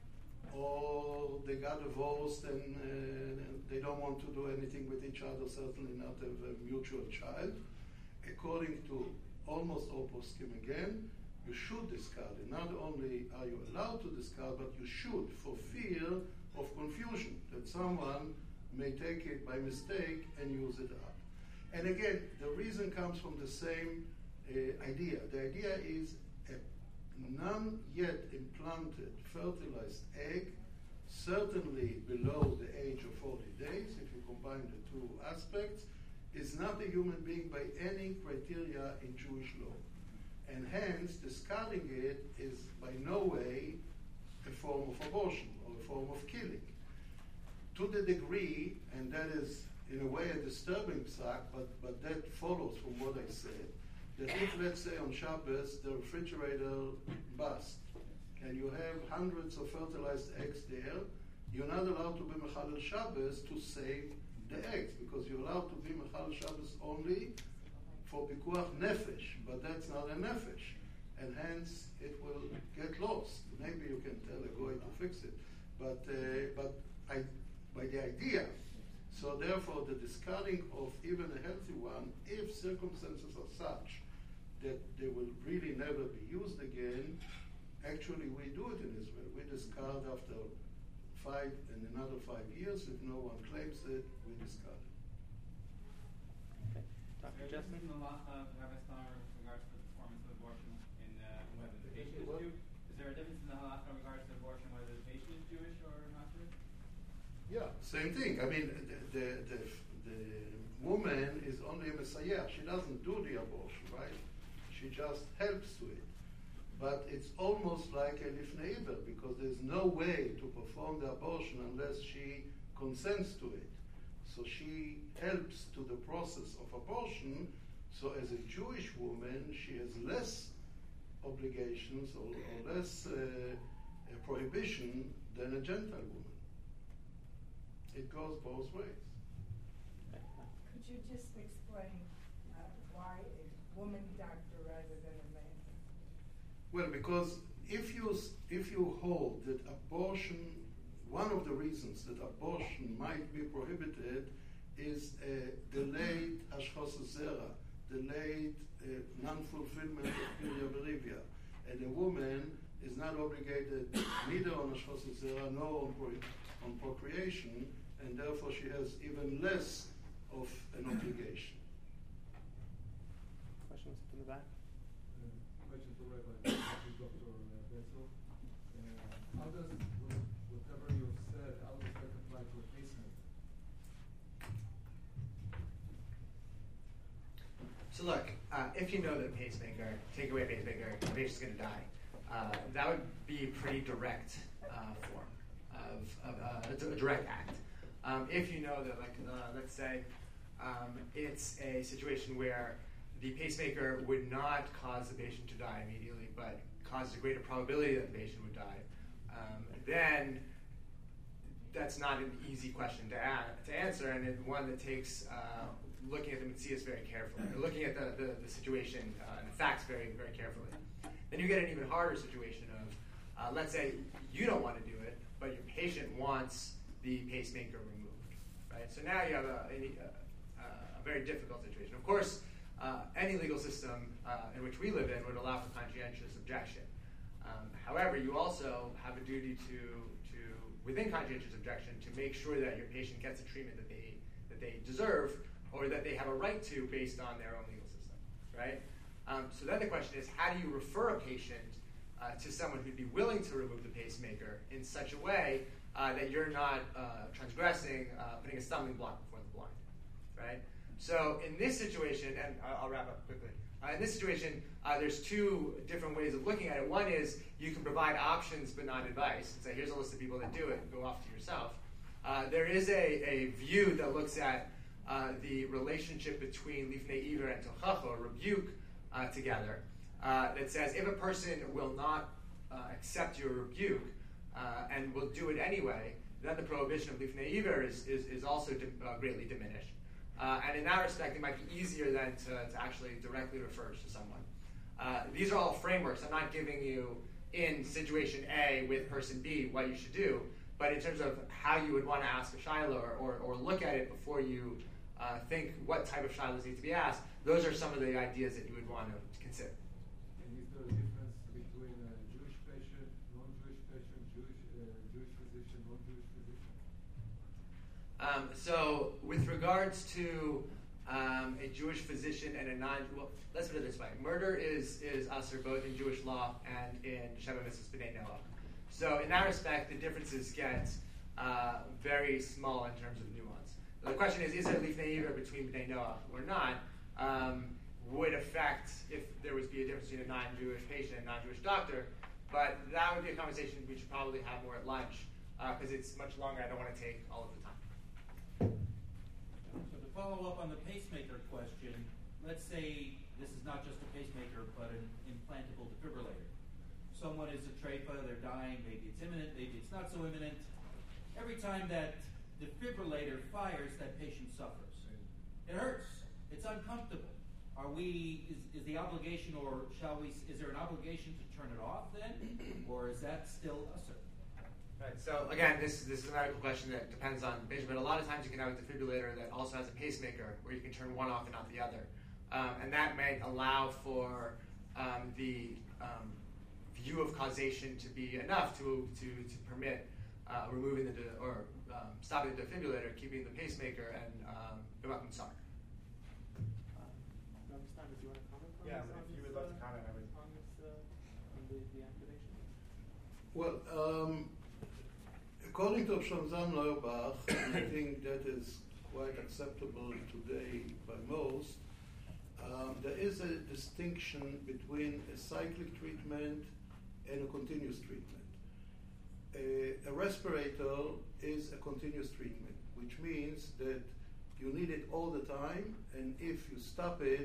S2: or they got divorced and uh, they don't want to do anything with each other, certainly not have a mutual child. According to almost all poskim again, you should discard it. Not only are you allowed to discard, but you should, for fear of confusion, that someone may take it by mistake and use it up. And again, the reason comes from the same uh, idea. The idea is a non yet implanted fertilized egg, certainly below the age of forty days, if you combine the two aspects, is not a human being by any criteria in Jewish law. And hence, discarding it is by no way a form of abortion or a form of killing. To the degree, and that is in a way a disturbing fact, but, but that follows from what I said, that if, let's say, on Shabbos, the refrigerator busts, and you have hundreds of fertilized eggs there, you're not allowed to be Mechalel Shabbos to save the eggs, because you're allowed to be Mechalel Shabbos only for Pikuach Nefesh, but that's not a Nefesh, and hence it will get lost. Maybe you can tell a goy to fix it, but uh, but I, by the idea, so therefore the discarding of even a healthy one, if circumstances are such that they will really never be used again, actually we do it in Israel. We discard after five and another five years. If no one claims it, we discard it.
S1: Okay. Doctor Justin?
S10: In the halacha, Rabbi Steiner, with regards to the performance of abortion in uh, whether the patient is Jew, is there a difference in the halacha in regards to abortion whether the patient is Jewish or not Jewish?
S2: Yeah, same thing. I mean, the, the, the, the woman is only a messiah. She doesn't do the abortion, right? She just helps to it. But it's almost like a lifnei iver, because there's no way to perform the abortion unless she consents to it. So she helps to the process of abortion, So as a Jewish woman, she has less obligations or, or less uh, uh, prohibition than a Gentile woman. It goes both ways.
S5: Could you just explain uh, why a woman doctor rather than a man?
S2: Well, because if you if you hold that abortion, one of the reasons that abortion might be prohibited is a delayed hashchas zera, delayed uh, non-fulfillment of Pirya Berivia, and a woman is not obligated neither on hashchas zera nor on, pro- on procreation, and therefore she has even less of an obligation.
S1: Questions from the back?
S9: Uh, question for Rabbi Doctor Betzel. Uh, how does whatever you've said, how does that apply to a pacemaker?
S6: So look, uh, if you know that a pacemaker, take away a pacemaker, the patient's going to die. Uh, that would be a pretty direct uh, form of, of uh, a direct act. Um, if you know that, like, uh, let's say, um, it's a situation where the pacemaker would not cause the patient to die immediately, but causes a greater probability that the patient would die, um, then that's not an easy question to, add, to answer, and it's one that takes uh, looking at the Metzias very carefully, or looking at the, the, the situation uh, and the facts very, very carefully. Then you get an even harder situation of, uh, let's say you don't want to do it, but your patient wants the pacemaker removed, right? So now you have a, a, a very difficult situation. Of course, uh, any legal system uh, in which we live in would allow for conscientious objection. Um, however, you also have a duty to, to, within conscientious objection, to make sure that your patient gets the treatment that they that they deserve, or that they have a right to based on their own legal system, right? Um, so then the question is, how do you refer a patient uh, to someone who'd be willing to remove the pacemaker in such a way uh, that you're not uh, transgressing, uh, putting a stumbling block before the blind, right? So in this situation, and I'll wrap up quickly, uh, in this situation, uh, there's two different ways of looking at it. One is you can provide options but not advice, and say, here's a list of people that do it, and go off to yourself. Uh, there is a, a view that looks at uh, the relationship between lifnei iver and tochacha, or rebuke, uh, together, uh, that says if a person will not uh, accept your rebuke uh, and will do it anyway, then the prohibition of lifnei iver is, is, is also di- uh, greatly diminished. Uh, and in that respect, it might be easier then to, to actually directly refer to someone. Uh, these are all frameworks. I'm not giving you, in situation A with person B, what you should do, but in terms of how you would want to ask a shiloh, or, or, or look at it before you uh, think what type of shilohs need to be asked, those are some of the ideas that you would want to consider.
S9: And is there a difference between a Jewish patient, non-Jewish patient, Jewish, uh, Jewish physician, non-Jewish physician?
S6: Um, so, with regards to um, a Jewish physician and a non, well, let's put it this way: murder is is asur both in Jewish law and in Sheva Mitzvahs B'nai Noach. So, in that respect, the differences get uh, very small in terms of nuance. The question is: is there lifnei iver between B'nai Noach or not? Um, would affect if there was be a difference between a non-Jewish patient and a non-Jewish doctor, but that would be a conversation we should probably have more at lunch because uh, it's much longer. I don't want to take all of the time.
S11: So to follow up on the pacemaker question, let's say this is not just a pacemaker, but an implantable defibrillator. Someone is a treifa, they're dying, maybe it's imminent, maybe it's not so imminent. Every time that defibrillator fires, that patient suffers. It hurts. It's uncomfortable. Are we, is, is the obligation, or shall we, is there an obligation to turn it off then? Or is that still asur?
S6: Right. So again, this this is a medical question that depends on the patient, but a lot of times you can have a defibrillator that also has a pacemaker, where you can turn one off and not the other, um, and that may allow for um, the um, view of causation to be enough to to to permit uh, removing the de- or um, stopping the defibrillator, keeping the pacemaker, and um, B'makom tsar.
S3: Yeah, if you would love to comment, I would.
S1: On this, uh, on the, the activation?
S2: Well, um, according to Shlomo Auerbach, and I think that is quite acceptable today by most, um, there is a distinction between a cyclic treatment and a continuous treatment. A, a respirator is a continuous treatment, which means that you need it all the time, and if you stop it,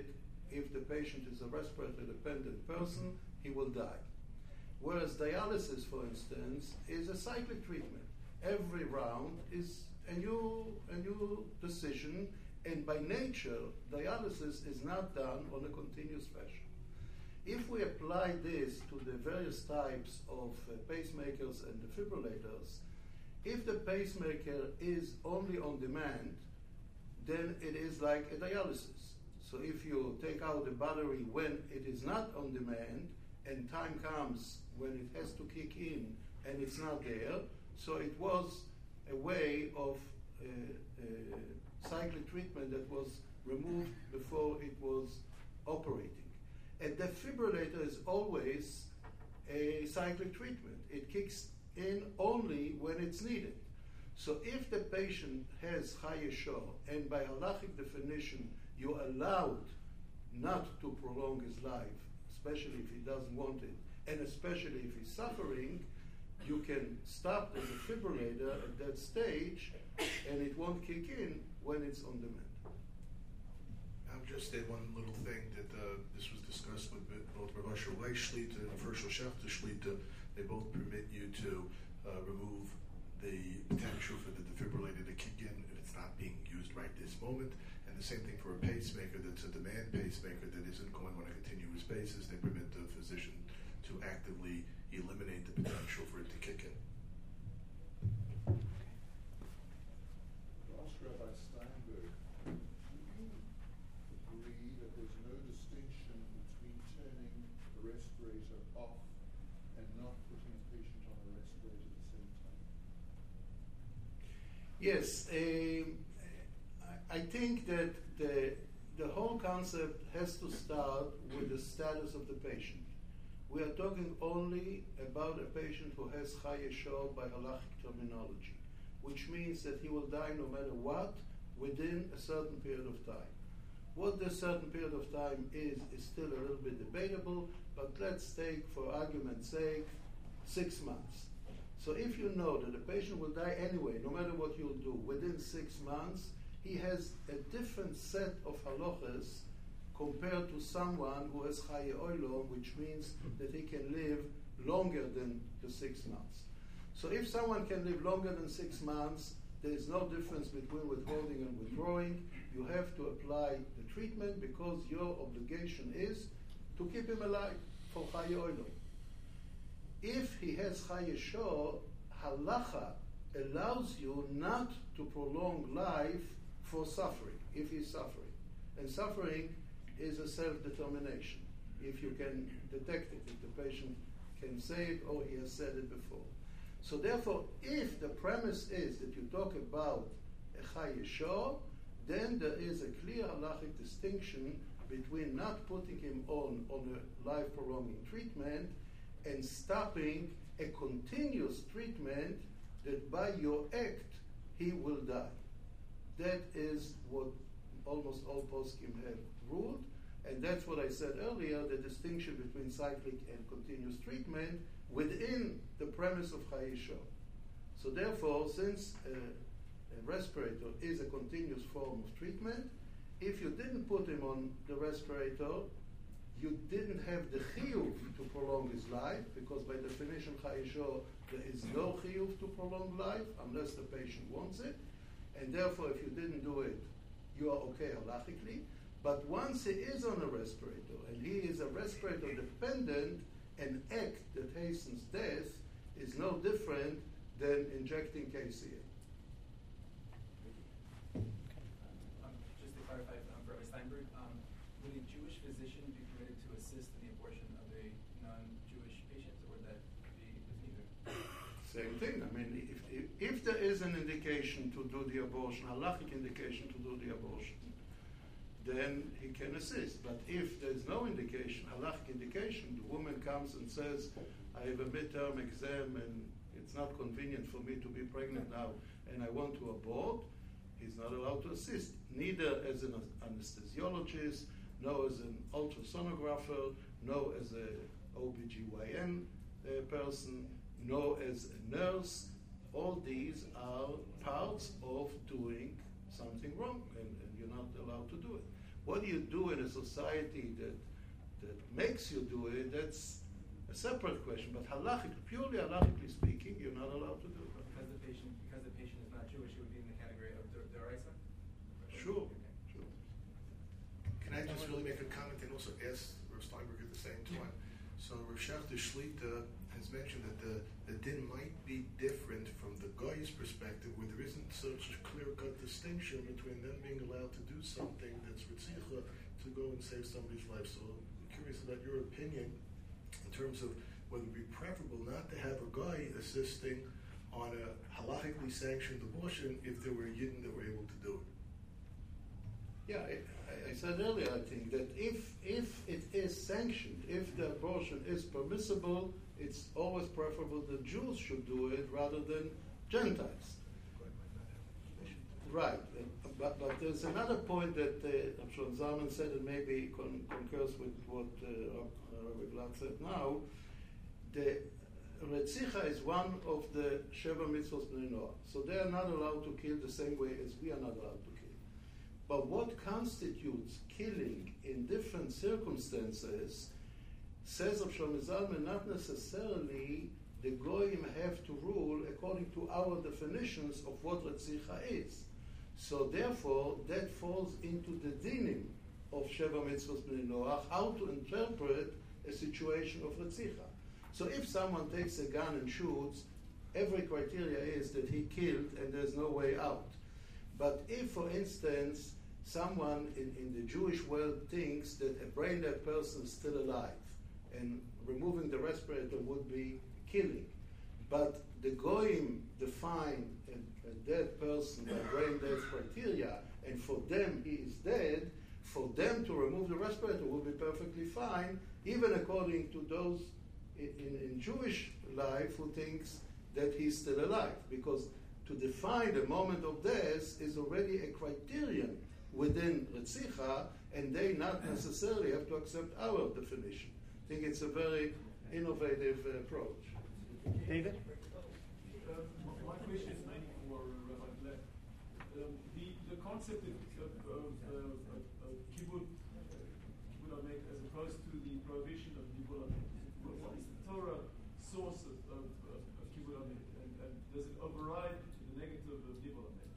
S2: if the patient is a respirator-dependent person, he will die. Whereas dialysis, for instance, is a cyclic treatment. Every round is a new, a new decision, and by nature, dialysis is not done on a continuous fashion. If we apply this to the various types of uh, pacemakers and defibrillators, if the pacemaker is only on demand, then it is like a dialysis. So if you take out the battery when it is not on demand, and time comes when it has to kick in and it's not there, so it was a way of uh, uh, cyclic treatment that was removed before it was operating. A defibrillator is always a cyclic treatment. It kicks in only when it's needed. So if the patient has Chaye Shor, and by halachic definition you're allowed not to prolong his life, especially if he doesn't want it, and especially if he's suffering, you can stop the defibrillator at that stage, and it won't kick in when it's on demand.
S4: I'll just add one little thing that uh, this was discussed with both Rav Asher Weiss Shlita and Hershel Schachter Shlita. They both permit you to uh, remove the potential for the defibrillator to kick in if it's not being used right this moment. And the same thing for a pacemaker that's a demand pacemaker that isn't going on a continuous basis. They permit the physician to actively eliminate the potential for it to kick in.
S12: Ask Rabbi Steinberg, do you agree that there's no distinction between turning the respirator off and not putting a patient on a respirator at the same time?
S2: Yes, um, I think that the, the whole concept has to start with the status of the patient. We are talking only about a patient who has Chaye Shor by halachic terminology, which means that he will die no matter what within a certain period of time. What this certain period of time is, is still a little bit debatable, but let's take, for argument's sake, six months. So if you know that the patient will die anyway, no matter what you'll do, within six months, he has a different set of halachas compared to someone who has Chaye Olam, which means that he can live longer than the six months. So if someone can live longer than six months, there is no difference between withholding and withdrawing. You have to apply the treatment because your obligation is to keep him alive for Chaye Olam. If he has Chaye Shor, halacha allows you not to prolong life for suffering, if he's suffering. And suffering is a self-determination, if you can detect it, if the patient can say it or he has said it before. So therefore, if the premise is that you talk about a Chaye Shor, then there is a clear halachic distinction between not putting him on, on a life-prolonging treatment and stopping a continuous treatment that by your act he will die. That is what almost all poskim have ruled, and that's what I said earlier, the distinction between cyclic and continuous treatment within the premise of Chaye Shor. So therefore, since uh, a respirator is a continuous form of treatment, if you didn't put him on the respirator, you didn't have the chiyuv to prolong his life, because by definition Chaye Shor, there is no chiyuv to prolong life unless the patient wants it, and therefore if you didn't do it, you are okay halachically. But once he is on a respirator, and he is a respirator dependent, an act that hastens death is no different than injecting K C A.
S13: Um, just to clarify, um, for Rabbi Steinberg, um, would a Jewish physician be permitted to assist in the abortion of a non-Jewish patient, or would that be with neither?
S2: Same thing. I mean, if, if, if there is an indication to do the abortion, halachic indication to do the abortion, then he can assist. But if there's no indication, halachic indication, the woman comes and says, I have a midterm exam and it's not convenient for me to be pregnant now and I want to abort, he's not allowed to assist, neither as an anesthesiologist, nor as an ultrasonographer, nor as a O B G Y N uh, person, nor as a nurse. All these are parts of doing something wrong, and, and you're not allowed to do it. What do you do in a society that that makes you do it? That's a separate question. But halachically, purely halachically speaking, you're not allowed to do it.
S13: Because the patient, because the patient is not Jewish, it would be in the category of der- deraisa?
S2: Sure. Sure.
S4: Can I just really make a comment and also ask Rav Steinberg at the same time? So Rav Schachter Shlita has mentioned that the, the din might be different from the guy's perspective, where there isn't such a clear-cut distinction between them being allowed to do something that's ritzicha to go and save somebody's life. So I'm curious about your opinion in terms of whether it would be preferable not to have a guy assisting on a halachically sanctioned abortion if there were yidden that were able to do it.
S2: Yeah, I, I said earlier, I think, that if if it is sanctioned, if the abortion is permissible, it's always preferable that Jews should do it rather than Gentiles. Right, but, but there's another point that uh, Rabbi Zalman said, and maybe con- concurs with what uh, Rabbi Glad said now. The Retzicha is one of the Sheva Mitzvos Bnei Noach, so they are not allowed to kill the same way as we are not allowed to kill. But what constitutes killing in different circumstances, says of Shlomo Zalman, not necessarily the Goyim have to rule according to our definitions of what Retzicha is. So therefore, that falls into the dinim of Sheva Mitzvos Bnei Noach, how to interpret a situation of Retzicha. So if someone takes a gun and shoots, every criteria is that he killed and there's no way out. But if, for instance, someone in, in the Jewish world thinks that a brain-dead person is still alive, and removing the respirator would be killing, but the Goyim define a, a dead person by brain-dead criteria, and for them he is dead, for them to remove the respirator will be perfectly fine, even according to those in, in, in Jewish life who thinks that he's still alive, because to define the moment of death is already a criterion within Retzicha, and they not necessarily have to accept our definition. I think it's a very innovative uh, approach.
S1: David?
S7: Uh, my question is mainly for Rabbi Gleb. Um, the, the concept of, of, of, of, of kibbutz, kibbutz amek, as opposed to the prohibition of kibbutz amek, what is the Torah source of, of, of, of kibbutz amek, and, and does it override the negative of kibbutz amek?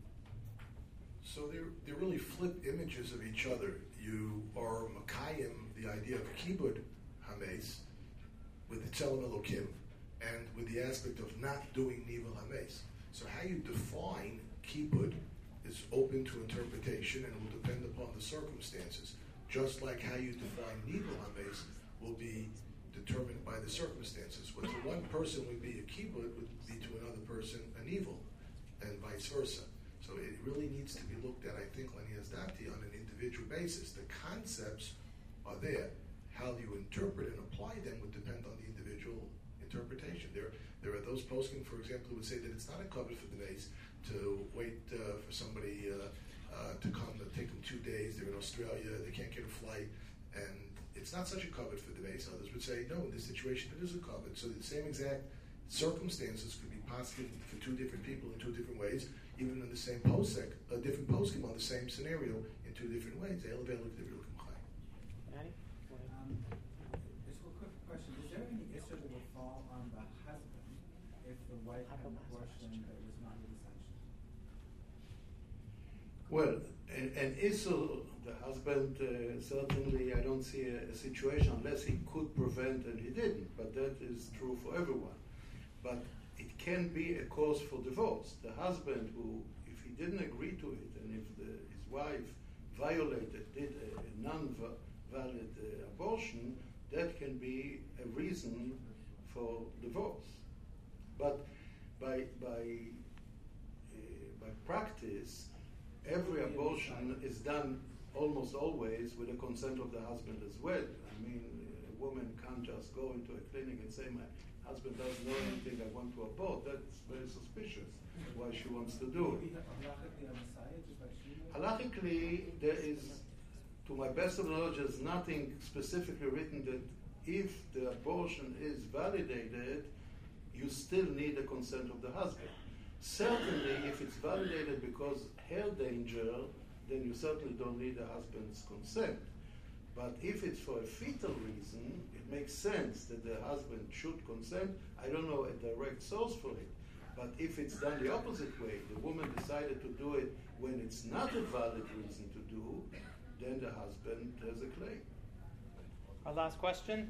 S4: So they're, they're really flip images of each other. You are Makayim, the idea of kibbutz hames, with the Tzelem Elokim, and with the aspect of not doing Nivel Hames. So how you define kibbutz is open to interpretation and will depend upon the circumstances. Just like how you define Nivel Hames will be determined by the circumstances. What to one person would be a kibbutz would be to another person an evil, and vice versa. So it really needs to be looked at, I think, Lenias Dati, on an individual basis. The concepts are there. How you interpret and apply them would depend on the individual interpretation. There, there are those posting, for example, who would say that it's not a covet for the maze to wait uh, for somebody uh, uh, to come. It'll take them two days. They're in Australia. They can't get a flight, and it's not such a covet for the maze. Others would say, no, in this situation, it is a covet. So the same exact circumstances could be possible for two different people in two different ways, even in the same posek, a different poskim on the same scenario in two different ways.
S3: Um, just a quick question. Is there any issue that will fall on the husband if the wife had an abortion that was not really sanctioned?
S2: Well, an, an issue, the husband, uh, certainly I don't see a, a situation unless he could prevent and he didn't, but that is true for everyone. But it can be a cause for divorce. The husband who, if he didn't agree to it, and if the, his wife violated, did a, a non-valid uh, abortion, that can be a reason for divorce. But by by uh, by practice, every abortion is done almost always with the consent of the husband as well. I mean, a woman can't just go into a clinic and say, my husband doesn't know anything, I want to abort. That's very suspicious, why she wants to do it. Halachically, there is, to my best of knowledge, there's nothing specifically written that if the abortion is validated, you still need the consent of the husband. Certainly, if it's validated because hair danger then you certainly don't need the husband's consent. But if it's for a fetal reason, it makes sense that the husband should consent. I don't know a direct source for it. But if it's done the opposite way, the woman decided to do it when it's not a valid reason to do, then the husband has a claim.
S1: Our last question.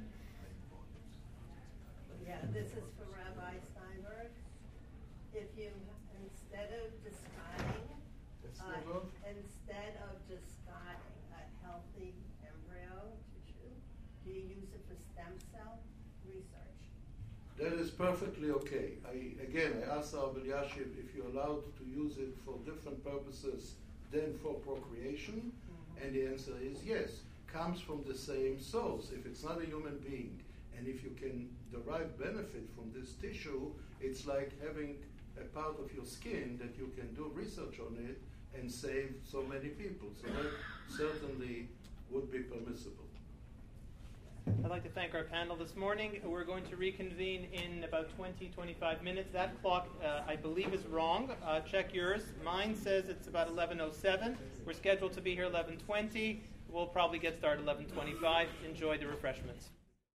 S14: Yeah, this is for Rabbi Steinberg. If you, instead of discarding, uh, instead of discarding a healthy embryo tissue, do you use it for stem cell research?
S2: That is perfectly okay. I, again, I asked Rabbi Elyashiv if you're allowed to use it for different purposes than for procreation, mm-hmm. and the answer is yes. Comes from the same source. If it's not a human being, and if you can derive benefit from this tissue, it's like having a part of your skin that you can do research on it and save so many people. So that certainly would be permissible.
S1: I'd like to thank our panel this morning. We're going to reconvene in about twenty, twenty-five minutes. That clock, uh, I believe, is wrong. Uh, check yours. Mine says it's about eleven oh seven. We're scheduled to be here eleven twenty. We'll probably get started eleven twenty-five. Enjoy the refreshments.